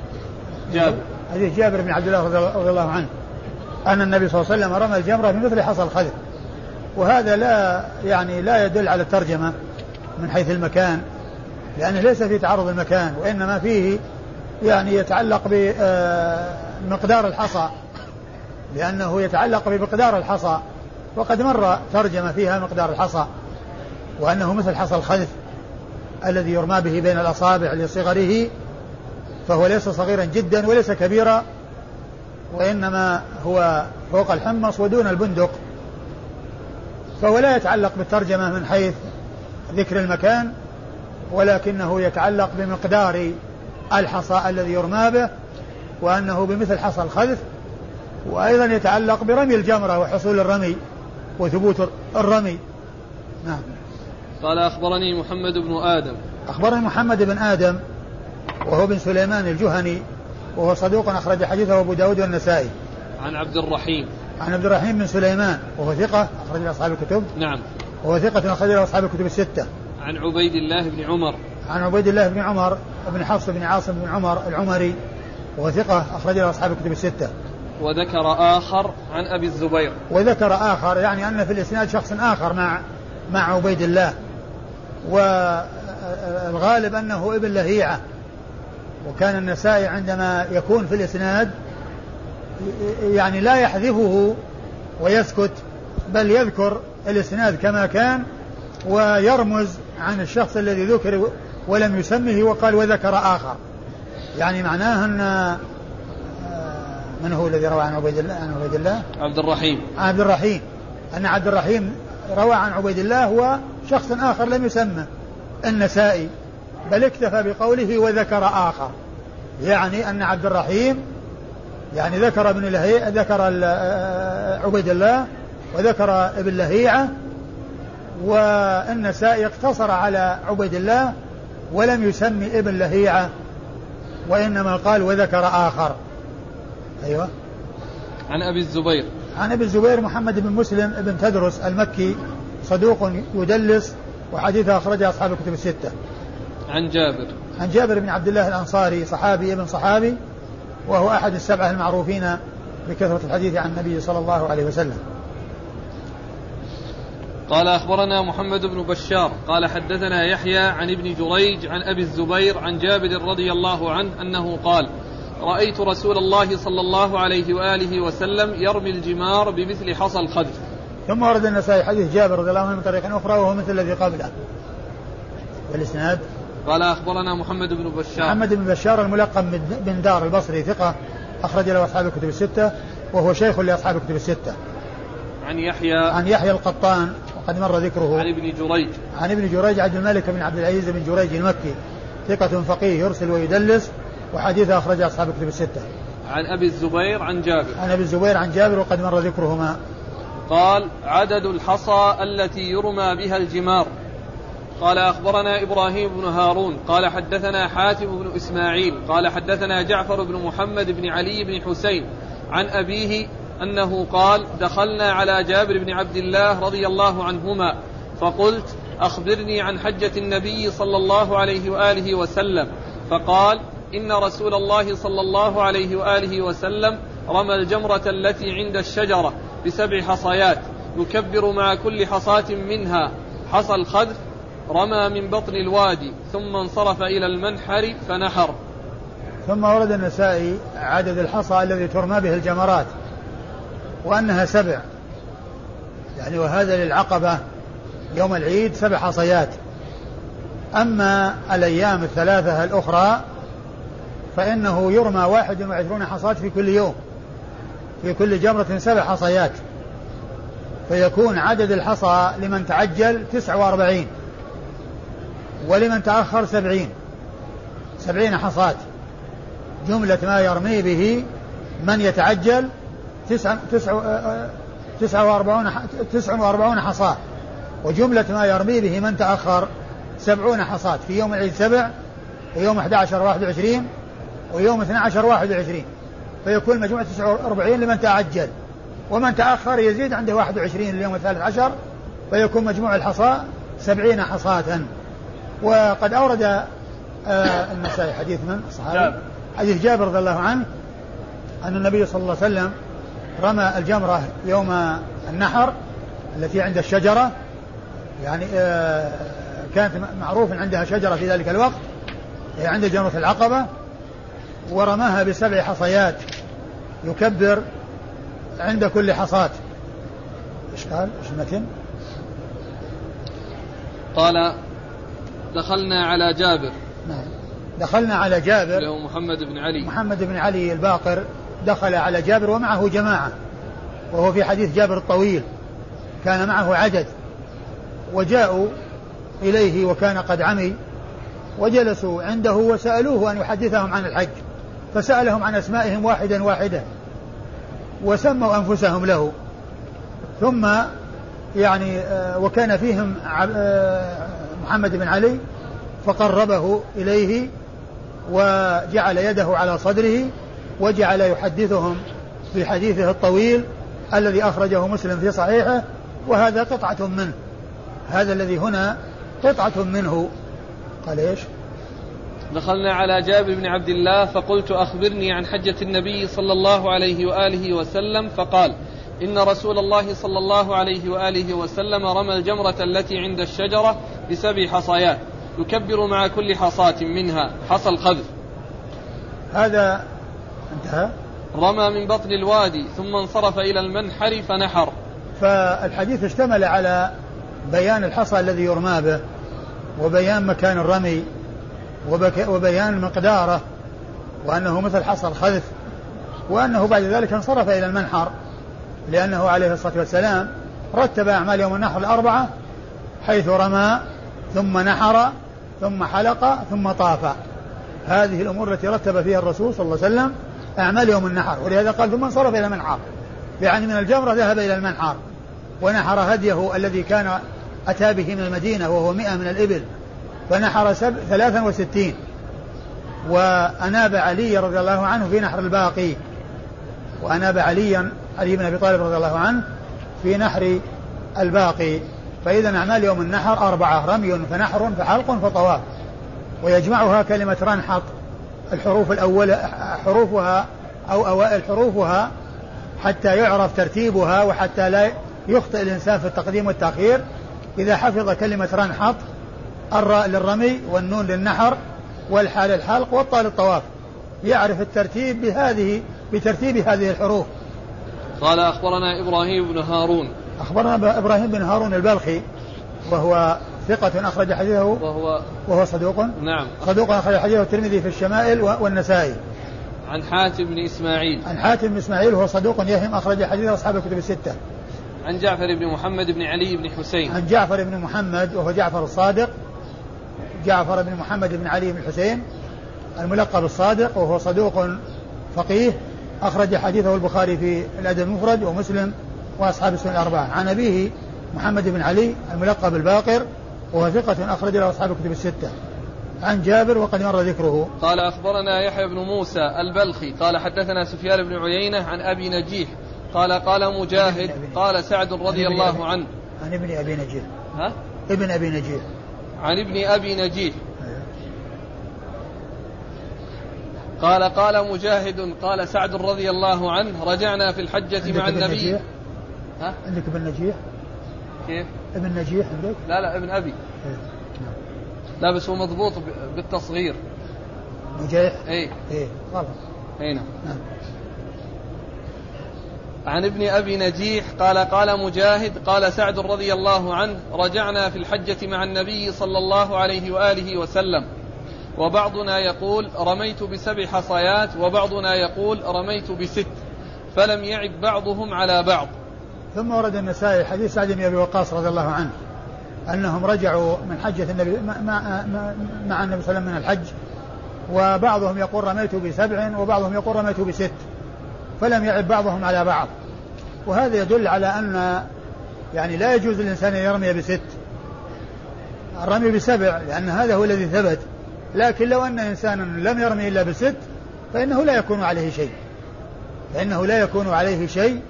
جابر بن عبد الله رضي الله عنه أن النبي صلى الله عليه وسلم رمى الجمرة بمثل حصى الخذف، وهذا لا يدل على الترجمة من حيث المكان، لأنه ليس في تعرض المكان، وإنما فيه يتعلق بمقدار الحصى، لأنه يتعلق بمقدار الحصى، وقد مر ترجمة فيها مقدار الحصى وأنه مثل حصى الخذف الذي يرمى به بين الأصابع لصغره، فهو ليس صغيرا جدا وليس كبيرا، وإنما هو فوق الحمص ودون البندق، فهو لا يتعلق بالترجمة من حيث ذكر المكان، ولكنه يتعلق بمقدار الحصى الذي يرمى به، وأنه بمثل حصى الخذف، وأيضا يتعلق برمي الجمرة وحصول الرمي وثبوت الرمي. نعم. قال أخبرني محمد بن آدم أخبرني محمد بن آدم وهو بن سليمان الجهني، وهو صدوق أخرج حديثه أبو داود والنسائي. عن عبد الرحيم بن سليمان وهو ثقة أخرج أصحاب الكتب. نعم. وهو ثقة أخرج أصحاب الكتب الستة. عن عبيد الله بن عمر بن حفص بن عاصم بن عمر العمري، وهو ثقة أخرج أصحاب الكتب الستة. وذكر آخر عن أبي الزبير. وذكر آخر يعني أن في الإسناد شخص آخر مع عبيد الله، والغالب أنه ابن لهيعة، وكان النسائي عندما يكون في الإسناد لا يحذفه ويسكت، بل يذكر الإسناد كما كان ويرمز عن الشخص الذي ذكر ولم يسمه وقال وذكر آخر، يعني معناه أن من هو الذي روى عن عبيد الله؟ عبد الرحيم أن عبد الرحيم روى عن عبيد الله وشخص آخر لم يسمه النسائي، بل اكتفى بقوله وذكر آخر، يعني أن عبد الرحيم يعني ذكر عبيد الله وذكر ابن لهيعة، والنسائي اقتصر على عبيد الله ولم يسمي ابن لهيعة وإنما قال وذكر آخر. أيوة. عن أبي الزبير محمد بن مسلم بن تدرس المكي صدوق يدلس وحديثه أخرجه أصحاب الكتب الستة. عن جابر بن عبد الله الأنصاري صحابي ابن صحابي، وهو أحد السبعة المعروفين بكثرة الحديث عن النبي صلى الله عليه وسلم. قال أخبرنا محمد بن بشار قال حدثنا يحيى عن ابن جريج عن أبي الزبير عن جابر رضي الله عنه أنه قال رأيت رسول الله صلى الله عليه وآله وسلم يرمي الجمار بمثل حصى الخذف. ثم ورد النسائي حديث جابر رضي الله عنه من طريق أخرى وهو مثل الذي قبله. والإسناد قال أخبرنا محمد بن بشار الملقب بن دار البصري ثقة أخرج له أصحاب الكتب الستة وهو شيخ لأصحاب الكتب الستة. عن يحيى القطان وقد مر ذكره. عن ابن جريج عبد الملك بن عبد العزيز بن جريج المكي ثقة فقيه يرسل ويدلس وحديثه أخرج أصحاب الكتب الستة. عن أبي الزبير عن جابر وقد مر ذكرهما. قال عدد الحصى التي يرمى بها الجمار. قال أخبرنا إبراهيم بن هارون قال حدثنا حاتم بن إسماعيل قال حدثنا جعفر بن محمد بن علي بن حسين عن أبيه أنه قال دخلنا على جابر بن عبد الله رضي الله عنهما فقلت أخبرني عن حجة النبي صلى الله عليه وآله وسلم، فقال إن رسول الله صلى الله عليه وآله وسلم رمى الجمرة التي عند الشجرة ب7 حصيات يكبر مع كل حصاة منها حصى الخذف، رمى من بطن الوادي ثم انصرف إلى المنحر فنحر. ثم ورد النسائي عدد الحصى الذي ترمى به الجمرات وأنها 7، يعني وهذا للعقبة يوم العيد 7 حصيات. أما الأيام الثلاثة الأخرى فإنه يرمى 21 حصاة في كل يوم، في كل جمرة 7 حصيات، فيكون عدد الحصى لمن تعجل 49 ولمن تأخر 70 حصاة. جملة ما يرمي به من يتعجل 49 حصاة، وجملة ما يرمي به من تأخر 70 حصاة في يوم العيد 7، ويوم 11 21 ويوم 12 21، فيكون مجموعة 49 لمن تعجل، ومن تأخر يزيد عنده 21 اليوم 13، فيكون مجموع الحصى 70 حصاة. وقد أورد النسائي حديث من الصحابي حديث جابر رضي الله عنه أن النبي صلى الله عليه وسلم رمى الجمرة يوم النحر التي عند الشجرة، يعني كانت معروف عندها شجرة في ذلك الوقت عند جمرة العقبة، ورماها ب7 حصيات يكبر عند كل حصاة. إيش قال؟ إيش المتن؟ قال دخلنا على جابر. نعم. دخلنا على جابر له محمد بن علي الباقر دخل على جابر ومعه جماعة، وهو في حديث جابر الطويل كان معه عدد، وجاءوا إليه وكان قد عمي وجلسوا عنده وسألوه أن يحدثهم عن الحج، فسألهم عن أسمائهم واحدة وسموا أنفسهم له، ثم يعني وكان فيهم محمد بن علي فقربه إليه وجعل يده على صدره وجعل يحدثهم في حديثه الطويل الذي أخرجه مسلم في صحيحه، وهذا قطعة منه، هذا الذي هنا قطعة منه. قال إيش؟ دخلنا على جابر بن عبد الله فقلت أخبرني عن حجة النبي صلى الله عليه وآله وسلم، فقال إن رسول الله صلى الله عليه وآله وسلم رمى الجمرة التي عند الشجرة ب7 حصيات يكبر مع كل حصاة منها حصى الخذف. هذا انتهى. رمى من بطن الوادي ثم انصرف إلى المنحر فنحر. فالحديث اشتمل على بيان الحصى الذي يرمى به، وبيان مكان الرمي، وبيان مقداره، وأنه مثل حصى الخذف، وأنه بعد ذلك انصرف إلى المنحر، لأنه عليه الصلاة والسلام رتب أعمال يوم النحر الأربعة، حيث رمى ثم نحر ثم حلق ثم طاف. هذه الأمور التي رتب فيها الرسول صلى الله عليه وسلم أعمال يوم النحر، ولهذا قال ثم انصرف إلى المنحر، يعني من الجمرة ذهب إلى المنحر ونحر هديه الذي كان أتى به من المدينة وهو 100 من الإبل، فنحر 63، وأناب علي رضي الله عنه في نحر الباقي، وأناب علي بن أبي طالب رضي الله عنه في نحر الباقي. فإذا أعمال يوم النحر 4: رمي فنحر فحلق فطواف. ويجمعها كلمة رنحط الحروف الأولى حروفها أو أوائل حروفها حتى يعرف ترتيبها، وحتى لا يخطئ الإنسان في التقديم والتأخير. إذا حفظ كلمة رنحط، الراء للرمي والنون للنحر والحاء للحلق والطاء للطواف، يعرف الترتيب بترتيب هذه الحروف. قال أخبرنا إبراهيم بن هارون. أخبرنا إبراهيم بن هارون البلخي، وهو ثقة أخرج حديثه، وهو صدوق. نعم. صدوق أخرج حديثه الترمذي في الشمائل والنسائي. عن حاتم بن إسماعيل. عن حاتم بن إسماعيل وهو صدوق يهم، أخرج حديثه أصحاب الكتب الستة. عن جعفر بن محمد بن علي بن حسين. عن جعفر بن محمد وهو جعفر الصادق، جعفر بن محمد بن علي بن حسين الملقب الصادق، وهو صدوق فقيه، أخرج حديثه البخاري في الأدب المفرد ومسلم وأصحاب السنن الأربعة. عن أبيه محمد بن علي الملقب الباقر، وهو ثقة أخرج له أصحاب الكتب الستة. عن جابر وقد مر ذكره. قال أخبرنا يحيى بن موسى البلخي قال حدثنا سفيان بن عيينة عن أبي نجيح قال مجاهد قال سعد رضي الله عنه. عن ابن أبي نجيح. ها؟ ابن أبي نجيح. عن ابن أبي نجيح قال مجاهد قال سعد رضي الله عنه رجعنا في الحجة مع النبي. ها؟ عندك ابن نجيح؟ كيف؟ ابن نجيح عندك؟ لا ابن أبي. لا بس هو مضبوط بالتصغير. نجيح؟ ايه غلط. نعم. عن ابن أبي نجيح قال مجاهد قال سعد رضي الله عنه رجعنا في الحجة مع النبي صلى الله عليه وآله وسلم، وبعضنا يقول رميت ب7 حصيات، وبعضنا يقول رميت ب6، فلم يعب بعضهم على بعض. ثم ورد النسائي حديث سعد بن أبي وقاص رضي الله عنه أنهم رجعوا من حجة النبي مع النبي صلى الله عليه وسلم من الحج، وبعضهم يقول رميت ب7 وبعضهم يقول رميت ب6، فلم يعب بعضهم على بعض. وهذا يدل على أن يعني لا يجوز للإنسان أن يرمي ب6، الرمي ب7 لأن هذا هو الذي ثبت. لكن لو أن إنسانا لم يرمي إلا ب6 فإنه لا يكون عليه شيء،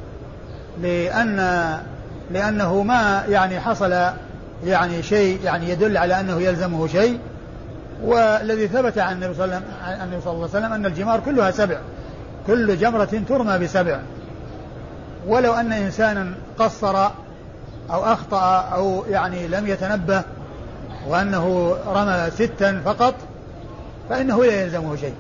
لأنه ما يعني حصل يعني شيء يعني يدل على أنه يلزمه شيء. والذي ثبت عن النبي صلى الله عليه وسلم أن الجمار كلها 7، كل جمرة ترمى ب7. ولو أن إنسانا قصر أو أخطأ أو يعني لم يتنبه وأنه رمى 6 فقط فإنه لا يلزمه شيء.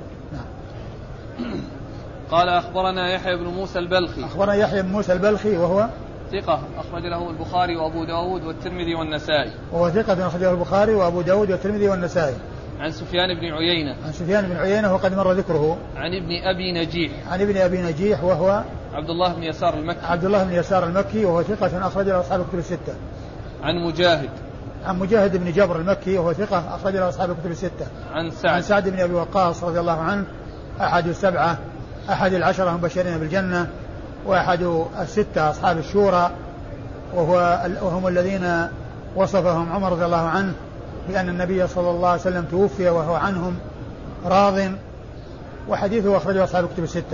قال أخبرنا يحيى بن موسى البلخي. أخبرنا يحيى بن موسى البلخي وهو ثقة أخرج له البخاري وأبو داود والترمذي والنسائي. وهو ثقة أخرج له البخاري وأبو داود والترمذي والنسائي. عن سفيان بن عيينة. عن سفيان بن عيينة وقد مر ذكره. عن ابن أبي نجيح. عن ابن أبي نجيح وهو عبد الله بن يسار المكي. عبد الله بن يسار المكي وهو ثقة أخرج له أصحاب الكتب الستة. عن مجاهد. عن مجاهد بن جبر المكي وهو ثقة أخرج له أصحاب الكتب الستة. عن سعد بن أبي وقاص رضي الله عنه أحد السبعة، أحد العشرة المبشرين بالجنة، وأحد الستة أصحاب الشورى، وهم الذين وصفهم عمر رضي الله عنه بأن النبي صلى الله عليه وسلم توفي وهو عنهم راض، وحديثه أخرجه أصحاب الكتب الستة.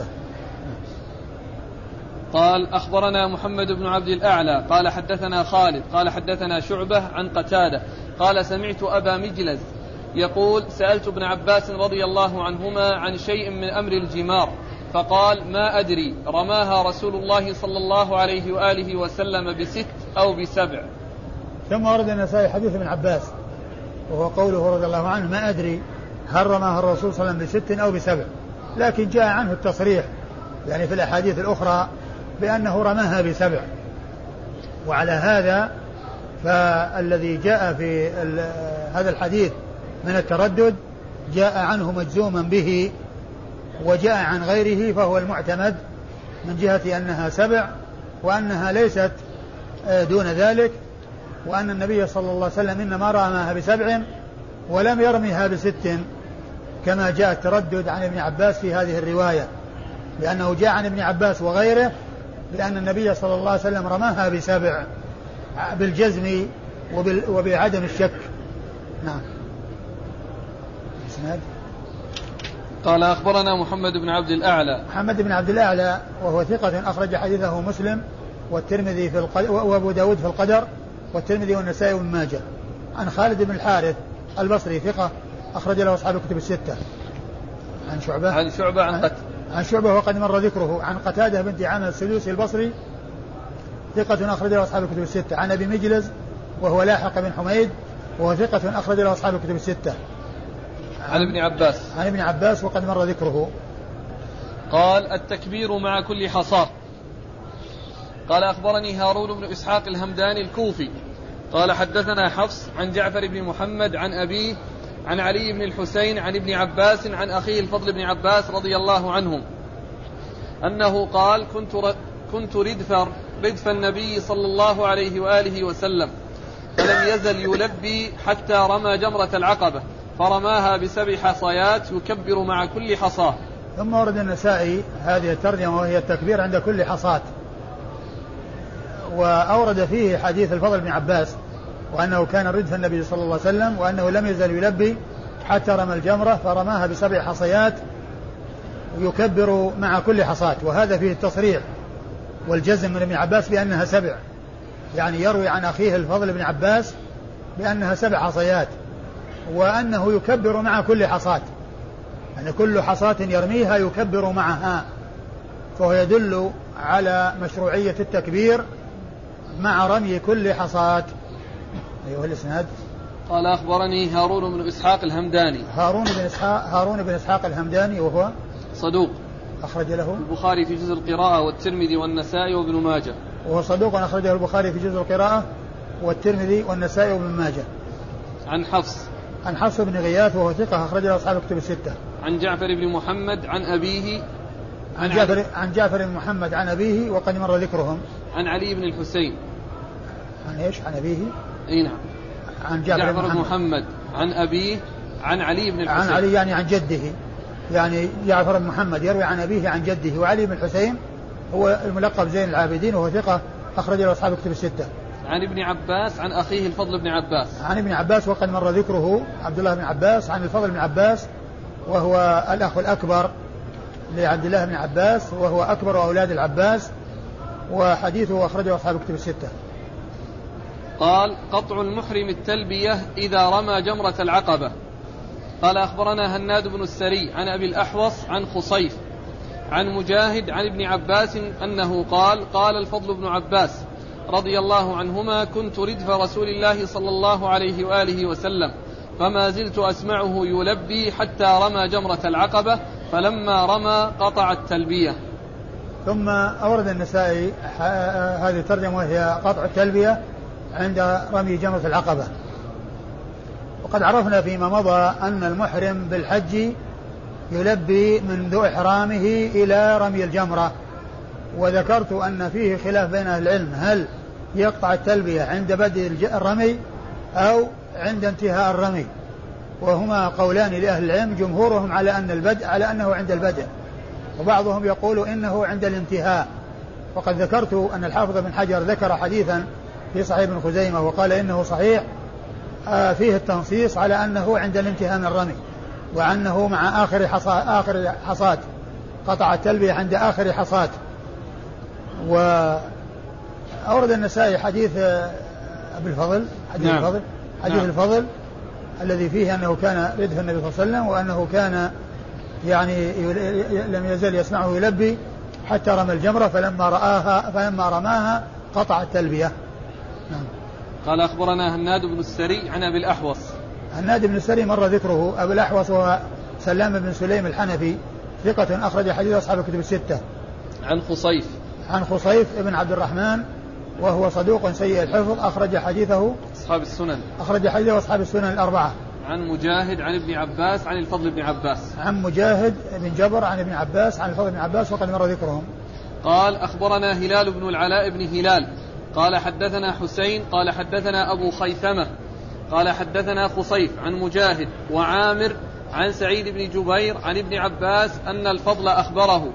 قال أخبرنا محمد بن عبد الأعلى قال حدثنا خالد قال حدثنا شعبة عن قتادة قال سمعت أبا مجلز يقول سألت ابن عباس رضي الله عنهما عن شيء من أمر الجمار، فقال ما أدري رماها رسول الله صلى الله عليه وآله وسلم ب6 أو ب7. ثم ورد النسائي حديث ابن عباس وهو قوله رضي الله عنه ما أدري هل رماها الرسول صلى الله عليه وسلم ب6 أو ب7، لكن جاء عنه التصريح يعني في الأحاديث الأخرى بأنه رماها ب7. وعلى هذا فالذي جاء في هذا الحديث من التردد جاء عنه مجزوما به، وجاء عن غيره فهو المعتمد من جهة أنها 7 وأنها ليست دون ذلك، وأن النبي صلى الله عليه وسلم إنما رماها ب7 ولم يرميها ب6 كما جاء التردد عن ابن عباس في هذه الرواية، لأنه جاء عن ابن عباس وغيره بأن النبي صلى الله عليه وسلم رماها ب7 بالجزم وبعدم الشك. نعم. قال أخبرنا محمد بن عبد الأعلى. محمد بن عبد الأعلى وهو ثقة أخرج حديثه مسلم والترمذي وأبو داود في القدر والترمذي والنسائي وابن ماجه. عن خالد بن الحارث البصري ثقة أخرج له أصحاب الكتب الستة. عن شعبة عن شعبة وقد مر ذكره. عن قتادة بنت عامر السدوسي البصري ثقة أخرج له أصحاب الكتب الستة. عن أبي مجلس وهو لاحق بن حميد وهو ثقة أخرج له أصحاب الكتب الستة. عن ابن عباس وقد مر ذكره. قال التكبير مع كل حصاة. قال أخبرني هارون بن إسحاق الهمداني الكوفي قال حدثنا حفص عن جعفر بن محمد عن أبيه عن علي بن الحسين عن ابن عباس عن أخيه الفضل بن عباس رضي الله عنهم أنه قال كنت ردف النبي صلى الله عليه وآله وسلم فلم يزل يلبي حتى رمى جمرة العقبة فرماها ب7 حصيات يكبر مع كل حصاة. ثم ورد النسائي هذه الترجمة وهي التكبير عند كل حصاة، وأورد فيه حديث الفضل بن عباس وأنه كان ردف النبي صلى الله عليه وسلم وأنه لم يزل يلبي حتى رمى الجمرة فرماها ب7 حصيات يكبر مع كل حصاة، وهذا فيه التصريح والجزم من ابن عباس بأنها 7، يعني يروي عن أخيه الفضل بن عباس بأنها 7 حصيات وأنه يكبر مع كل حصاة، يعني كل حصاة يرميها يكبر معها، فهو يدل على مشروعية التكبير مع رمي كل حصاة. أيها الإسناد. قال أخبرني هارون بن إسحاق الهمداني. هارون بن إسحاق الهمداني وهو صدوق أخرج له البخاري في جزء القراءة والترمذي والنسائي وابن ماجه. وهو صدوق أخرجه البخاري في جزء القراءة والترمذي والنسائي وابن ماجه. عن حفص بن غياث وهو ثقة أخرج له أصحاب الكتب الستة. عن جعفر بن محمد عن أبيه عن جعفر بن محمد عن أبيه وقد مر ذكرهم. عن علي بن الحسين. عن إيش؟ عن أبيه. أي نعم. عن جعفر بن محمد عن أبيه عن علي بن الحسين. عن علي يعني عن جده، يعني جعفر بن محمد يروي عن أبيه عن جده، وعلي بن الحسين هو الملقب زين العابدين وهو ثقة أخرج له أصحاب الكتب الستة. عن ابن عباس عن أخيه الفضل بن عباس. عن ابن عباس وقد مر ذكره عبد الله بن عباس عن الفضل بن عباس وهو الأخ الأكبر لعبد الله بن عباس وهو أكبر أولاد العباس، وحديثه أخرجه أصحاب الكتب الستة. قال قطع المحرم التلبية إذا رمى جمرة العقبة. قال أخبرنا هناد بن السري عن أبي الأحوص عن خصيف عن مجاهد عن ابن عباس أنه قال الفضل بن عباس رضي الله عنهما كنت ردف رسول الله صلى الله عليه وآله وسلم فما زلت أسمعه يلبي حتى رمى جمرة العقبة فلما رمى قطع التلبية. ثم أورد النسائي هذه الترجمة وهي قطع التلبية عند رمي جمرة العقبة. وقد عرفنا فيما مضى أن المحرم بالحج يلبي منذ إحرامه إلى رمي الجمرة، وذكرت أن فيه خلاف بين أهل العلم هل يقطع التلبية عند بدء الرمي أو عند انتهاء الرمي، وهما قولان لأهل العلم، جمهورهم على أنه عند البدء، وبعضهم يقول إنه عند الانتهاء. وقد ذكرت أن الحافظ بن حجر ذكر حديثا في صحيح ابن خزيمة وقال إنه صحيح فيه التنصيص على أنه عند الانتهاء من الرمي، وأنه مع آخر حصاد قطع التلبية عند آخر حصاد. وأورد النسائي حديث أبي الفضل حديث الفضل الذي فيه أنه كان ردف النبي صلى الله عليه وسلم وأنه كان يعني لم يزل يسمعه يلبي حتى رمى الجمرة فلما رماها قطع التلبية. نعم. قال أخبرنا هناد بن السري عن أبي الأحوص. هناد بن السري مر ذكره. أبي الأحوص هو سلام بن سليم الحنفي ثقة أخرج حديث أصحاب الكتب الستة. عن خصيف ابن عبد الرحمن وهو صدوق سيء الحفظ أخرج حديثه أصحاب السنن. أخرج حديثه أصحاب السنن الأربعة. عن مجاهد عن ابن عباس عن الفضل بن عباس. عن مجاهد بن جبر عن ابن عباس عن الفضل بن عباس وقد مر ذكرهم. قال أخبرنا هلال بن العلاء بن هلال قال حدثنا حسين قال حدثنا أبو خيثمة قال حدثنا خصيف عن مجاهد وعامر عن سعيد بن جبير عن ابن عباس أن الفضل أخبره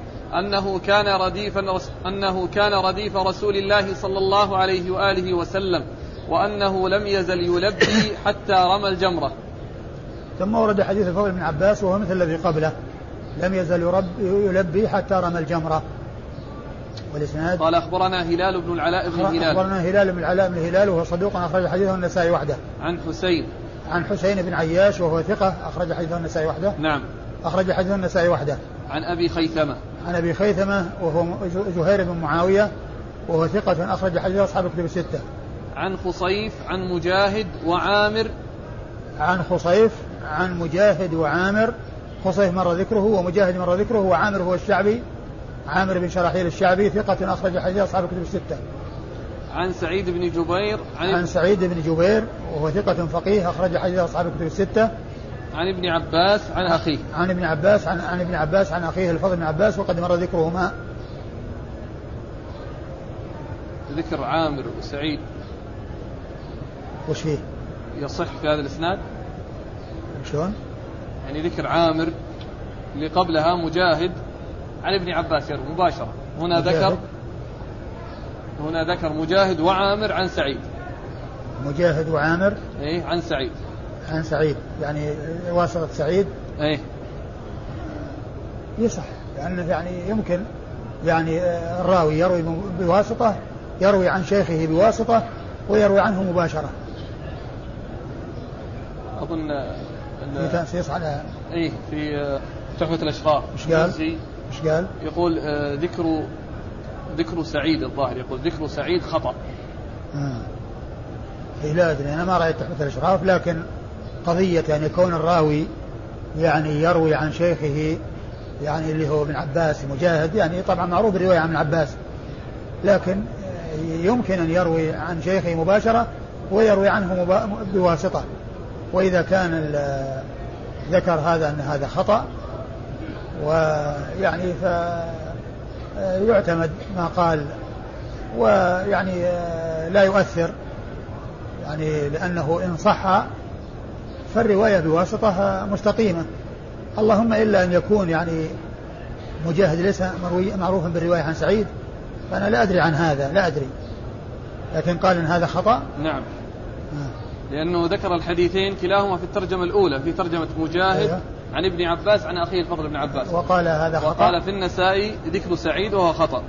أنه كان رديف رسول الله صلى الله عليه وآله وسلم وأنه لم يزل يلبي حتى رمى الجمرة. ثم ورد حديث الفضل بن عباس وهو مثل الذي قبله لم يزل يلبي حتى رمى الجمرة. والإسناد قال أخبرنا هلال بن العلاء بن هلال. أخبرنا هلال بن العلاء بن هلال وهو صدوق أخرج حديثه النسائي وحده. عن حسين بن عياش وهو ثقة أخرج حديثه النسائي وحده. نعم. أخرج حديثه النسائي وحده. عن أبي خيثمة وهو زهير بن معاوية وهو ثقة أخرج حديثه أصحاب الكتب الستة. عن خصيف عن مجاهد وعامر. عن خصيف عن مجاهد وعامر. خصيف مر ذكره ومجاهد مر ذكره وعامر هو الشعبي عامر بن شراحيل الشعبي ثقة أخرج حديث أصحاب الكتب الستة. عن سعيد بن جبير عن سعيد بن جبير وهو ثقة فقيه أخرج حديث أصحاب الكتب الستة. عن ابن عباس عن أخيه. عن ابن عباس عن أخيه الفضل بن عباس وقد مر ذكرهما. ذكر عامر وسعيد وش فيه؟ يصح في هذا الإسناد؟ شلون؟ يعني ذكر عامر اللي قبلها مجاهد عن ابن عباس يروي مباشرة. هنا ذكر مجاهد وعامر عن سعيد. مجاهد وعامر عن سعيد يعني واسطة سعيد. يصح لأنه يعني يمكن يعني الراوي يروي بواسطة يروي عن شيخه بواسطة ويروي عنه مباشرة. أظن في تنصيص على في تحفة الأشراف. إيش قال؟ يقول ذكر سعيد الظاهر يقول ذكر سعيد خطأ. لا أدري أنا ما رأيت تحفة الأشراف لكن قضية يعني كون الراوي يعني يروي عن شيخه يعني اللي هو ابن عباس مجاهد يعني طبعا معروف الرواية عن ابن عباس لكن يمكن أن يروي عن شيخه مباشرة ويروي عنه بواسطة. وإذا كان ذكر هذا أن هذا خطأ ويعني فيعتمد ما قال ويعني لا يؤثر يعني لأنه إن صح فالرواية بواسطة مستقيمة. اللهم إلا أن يكون يعني مجاهد ليس معروفا بالرواية عن سعيد فأنا لا أدري عن هذا لا أدري لكن قال إن هذا خطأ. نعم. لأنه ذكر الحديثين كلاهما في الترجمة الأولى في ترجمة مجاهد عن ابن عباس عن أخيه الفضل بن عباس وقال هذا خطأ وقال في النسائي ذكر سعيد وهو خطأ.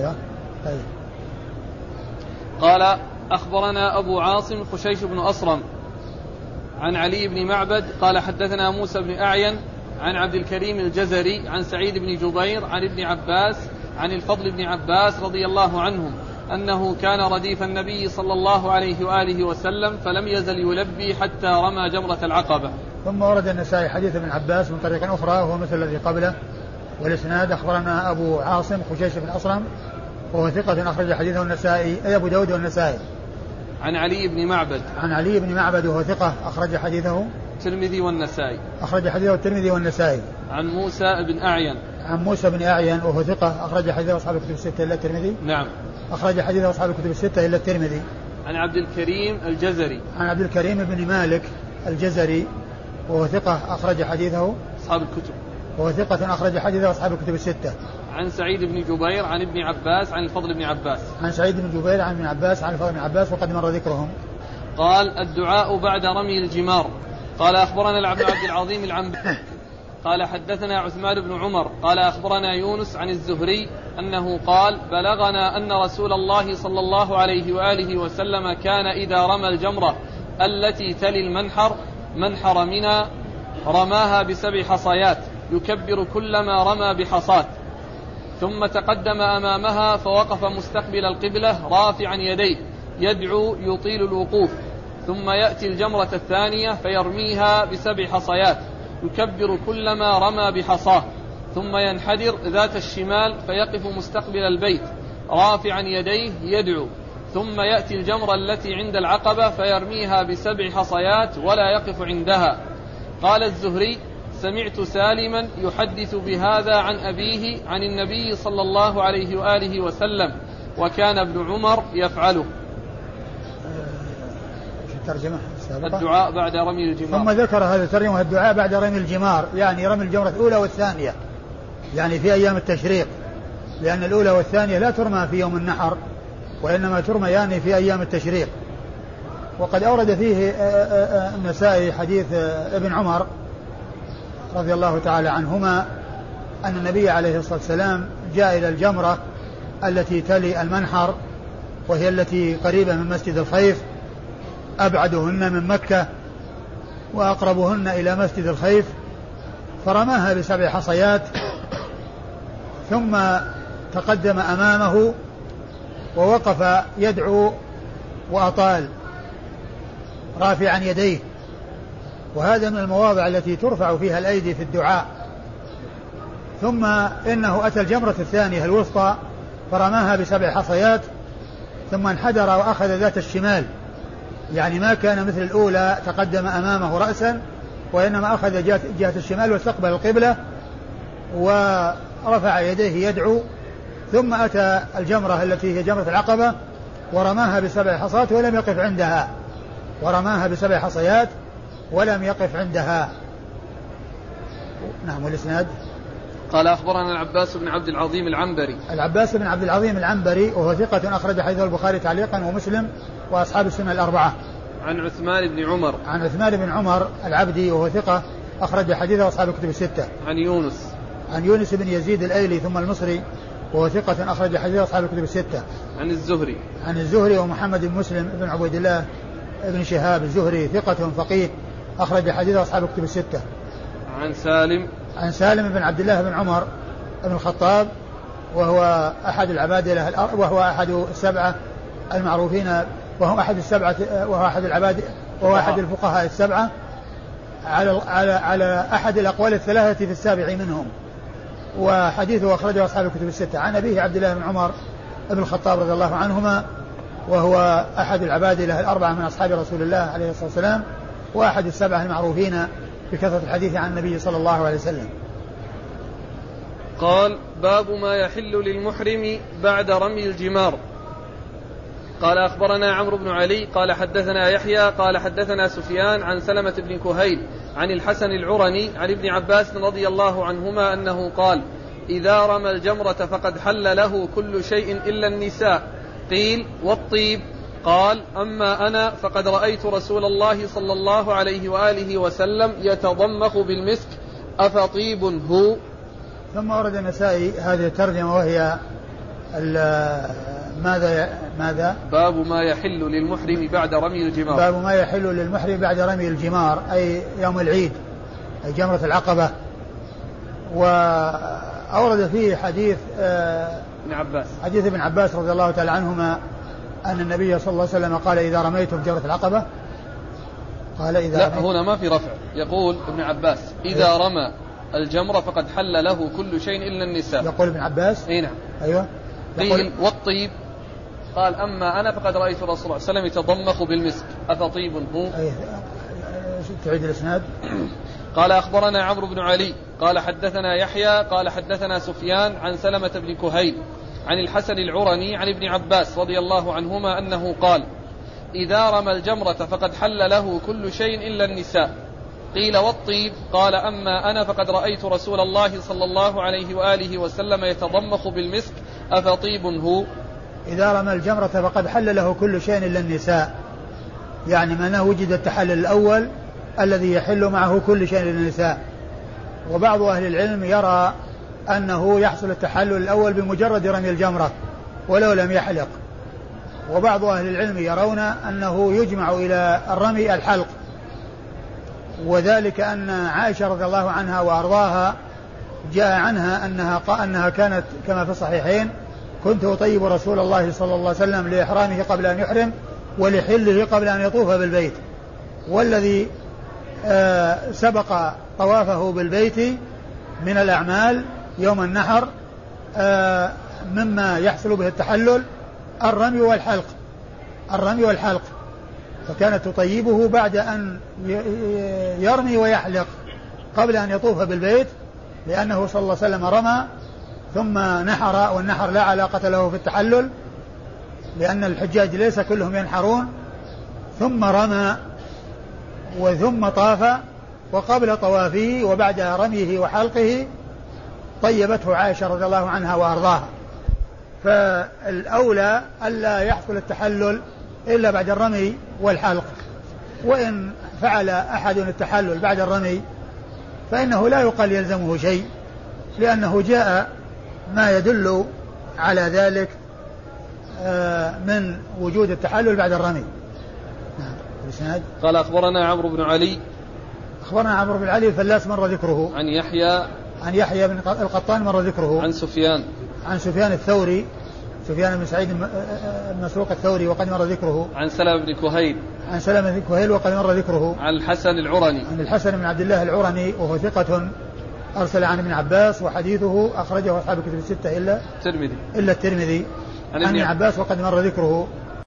قال أخبرنا أبو عاصم خشيش بن أصرم عن علي بن معبد قال حدثنا موسى بن أعين عن عبد الكريم الجزري عن سعيد بن جبير عن ابن عباس عن الفضل بن عباس رضي الله عنهم أنه كان رديف النبي صلى الله عليه وآله وسلم فلم يزل يلبي حتى رمى جمرة العقبة. ثم ورد النسائي حديث ابن عباس من طريق أخرى وهو مثل الذي قبله. والإسناد أخبرنا أبو عاصم خشيش بن أصرم وهو ثقة أخرج حديثه النسائي أي أبو داود والنسائي. عن علي بن معبد وهو ثقة أخرج حديثه الترمذي والنسائي. أخرج حديثه الترمذي والنسائي. عن موسى بن أعين وهو ثقة أخرج حديثه أصحاب الكتب الستة إلا الترمذي. نعم. أخرج حديثه أصحاب الكتب الستة إلا الترمذي. عن عبد الكريم بن مالك الجزري وهو ثقة أخرج حديثه أصحاب الكتب. وهو ثقة أخرج حديثه أصحاب الكتب الستة. عن سعيد بن جبير عن ابن عباس عن الفضل بن عباس. عن سعيد بن جبير عن ابن عباس عن الفضل بن عباس وقد مر ذكرهم. قال الدعاء بعد رمي الجمار. قال أخبرنا العبد العظيم العنبري قال حدثنا عثمان بن عمر قال أخبرنا يونس عن الزهري أنه قال بلغنا أن رسول الله صلى الله عليه وآله وسلم كان إذا رمى الجمرة التي تلي المنحر منحر منى رماها ب7 حصيات يكبر كلما رمى بحصات ثم تقدم أمامها فوقف مستقبل القبلة رافعا يديه يدعو يطيل الوقوف ثم يأتي الجمرة الثانية فيرميها ب7 حصيات يكبر كلما رمى بحصاه ثم ينحدر ذات الشمال فيقف مستقبل البيت رافعا يديه يدعو ثم يأتي الجمرة التي عند العقبة فيرميها ب7 حصيات ولا يقف عندها. قال الزهري: سمعت سالما يحدث بهذا عن أبيه عن النبي صلى الله عليه وآله وسلم، وكان ابن عمر يفعله. الدعاء بعد رمي الجمار. ثم ذكر هذا الترجمة: الدعاء بعد رمي الجمار، يعني رمي الجمرة الأولى والثانية، يعني في أيام التشريق، لأن الأولى والثانية لا ترمى في يوم النحر، وإنما ترمى يعني في أيام التشريق. وقد أورد فيه النسائي حديث ابن عمر رضي الله تعالى عنهما أن النبي عليه الصلاة والسلام جاء إلى الجمرة التي تلي المنحر، وهي التي قريبة من مسجد الخيف، أبعدهن من مكة وأقربهن إلى مسجد الخيف، فرماها ب7 حصيات، ثم تقدم أمامه ووقف يدعو وأطال رافعا يديه، وهذا من المواضع التي ترفع فيها الأيدي في الدعاء. ثم إنه أتى الجمرة الثانية الوسطى فرماها ب7 حصيات، ثم انحدر وأخذ ذات الشمال، يعني ما كان مثل الأولى تقدم أمامه رأسا، وإنما أخذ جهة الشمال واستقبل القبلة ورفع يديه يدعو. ثم أتى الجمرة التي هي جمرة العقبة ورماها ب7 حصيات ولم يقف عندها، ورماها ب7 حصيات ولم يقف عندها. نعم. والإسناد: قال أخبرنا العباس بن عبد العظيم العنبري. العباس بن عبد العظيم العنبري وهو ثقة أخرج حديثه البخاري تعليقا ومسلم وأصحاب السنة الأربعة. عن عثمان بن عمر. عن عثمان بن عمر العبدي وهو ثقة أخرج حديثه أصحاب الكتب الستة. عن يونس بن يزيد الأيلي ثم المصري وهو ثقة أخرج حديثه أصحاب الكتب الستة. عن الزهري ومحمد بن مسلم بن عبيد الله بن شهاب الزهري ثقة فقيه أخرج حديثه أصحاب الكتب الستة. عن سالم بن عبد الله بن عمر بن الخطاب وهو أحد العبادلة، وهو أحد السبعة المعروفين، وهو أحد السبعة، وهو أحد العباد، وهو أحد الفقهاء السبعة على أحد الأقوال الثلاثة في السابع منهم، وحديثه أخرجه أصحاب الكتب الستة. عن أبيه عبد الله بن عمر بن الخطاب رضي الله عنهما، وهو أحد العبادلة الأربعة من أصحاب رسول الله عليه الصلاة والسلام، وأحد السبعة المعروفين بكثرة الحديث عن النبي صلى الله عليه وسلم. قال: باب ما يحل للمحرم بعد رمي الجمار. قال أخبرنا عمرو بن علي قال حدثنا يحيى قال حدثنا سفيان عن سلمة بن كهيل عن الحسن العرني عن ابن عباس رضي الله عنهما أنه قال: إذا رمى الجمرة فقد حل له كل شيء إلا النساء. قيل: والطيب؟ قال: أما أنا فقد رأيت رسول الله صلى الله عليه وآله وسلم يتضمخ بالمسك، أفطيب هو؟ ثم ورد النسائي هذه الترجمة وهي ماذا؟ باب ما يحل للمحرم بعد رمي الجمار. باب ما يحل للمحرم بعد رمي الجمار، أي يوم العيد، أي جمرة العقبة. وأورد فيه حديث حديث ابن عباس رضي الله تعالى عنهما أن النبي صلى الله عليه وسلم قال: إذا رميتم جمرة العقبة، قال إذا لا هنا ما في رفع، يقول ابن عباس: إذا رمى الجمرة فقد حل له كل شيء إلا النساء. يقول ابن عباس. نعم. أيوة. قيل: والطيب؟ قال: أما أنا فقد رأيت الرسول صلى الله عليه وسلم يتضمخ بالمسك، أفطيب هو؟ تعيد الإسناد. قال: أخبرنا عمرو بن علي قال حدثنا يحيى قال حدثنا سفيان عن سلمة بن كهيل عن الحسن العرني عن ابن عباس رضي الله عنهما أنه قال: إذا رمى الجمرة فقد حل له كل شيء إلا النساء. قيل: والطيب؟ قال: أما أنا فقد رأيت رسول الله صلى الله عليه وآله وسلم يتضمخ بالمسك، أفطيب هو؟ إذا رمى الجمرة فقد حل له كل شيء إلا النساء، يعني معناه وجد التحلل الأول الذي يحل معه كل شيء إلا النساء. وبعض أهل العلم يرى أنه يحصل التحلل الأول بمجرد رمي الجمرة ولو لم يحلق، وبعض أهل العلم يرون أنه يجمع إلى الرمي الحلق، وذلك أن عائشة رضي الله عنها وأرضاها جاء عنها أنها كانت كما في الصحيحين: كنت أطيب رسول الله صلى الله عليه وسلم لإحرامه قبل أن يحرم ولحله قبل أن يطوف بالبيت، والذي سبق طوافه بالبيت من الأعمال يوم النحر مما يحصل به التحلل الرمي والحلق، الرمي والحلق، فكانت تطيبه بعد أن يرمي ويحلق قبل أن يطوف بالبيت، لأنه صلى الله عليه وسلم رمى ثم نحر، والنحر لا علاقة له في التحلل لأن الحجاج ليس كلهم ينحرون، ثم رمى وثم طاف، وقبل طوافه وبعد رميه وحلقه طيبته عائشة رضي الله عنها وأرضاها. فالأولى ألا يحصل التحلل إلا بعد الرمي والحلق، وإن فعل أحد التحلل بعد الرمي فإنه لا يقال يلزمه شيء، لأنه جاء ما يدل على ذلك من وجود التحلل بعد الرمي. قال أخبرنا عمرو بن علي. أخبرنا عمرو بن علي الفلاس مر ذكره. عن يحيى بن القطان مر ذكره. عن سفيان الثوري، سفيان بن سعيد المسروق الثوري وقد مر ذكره. عن سلمة بن كهيل وقد مر ذكره. عن الحسن بن عبد الله العرني وهو ثقة أرسل عن ابن عباس، وحديثه أخرجه أصحاب الكتب الستة إلا الترمذي. عن ابن عباس وقد مر ذكره.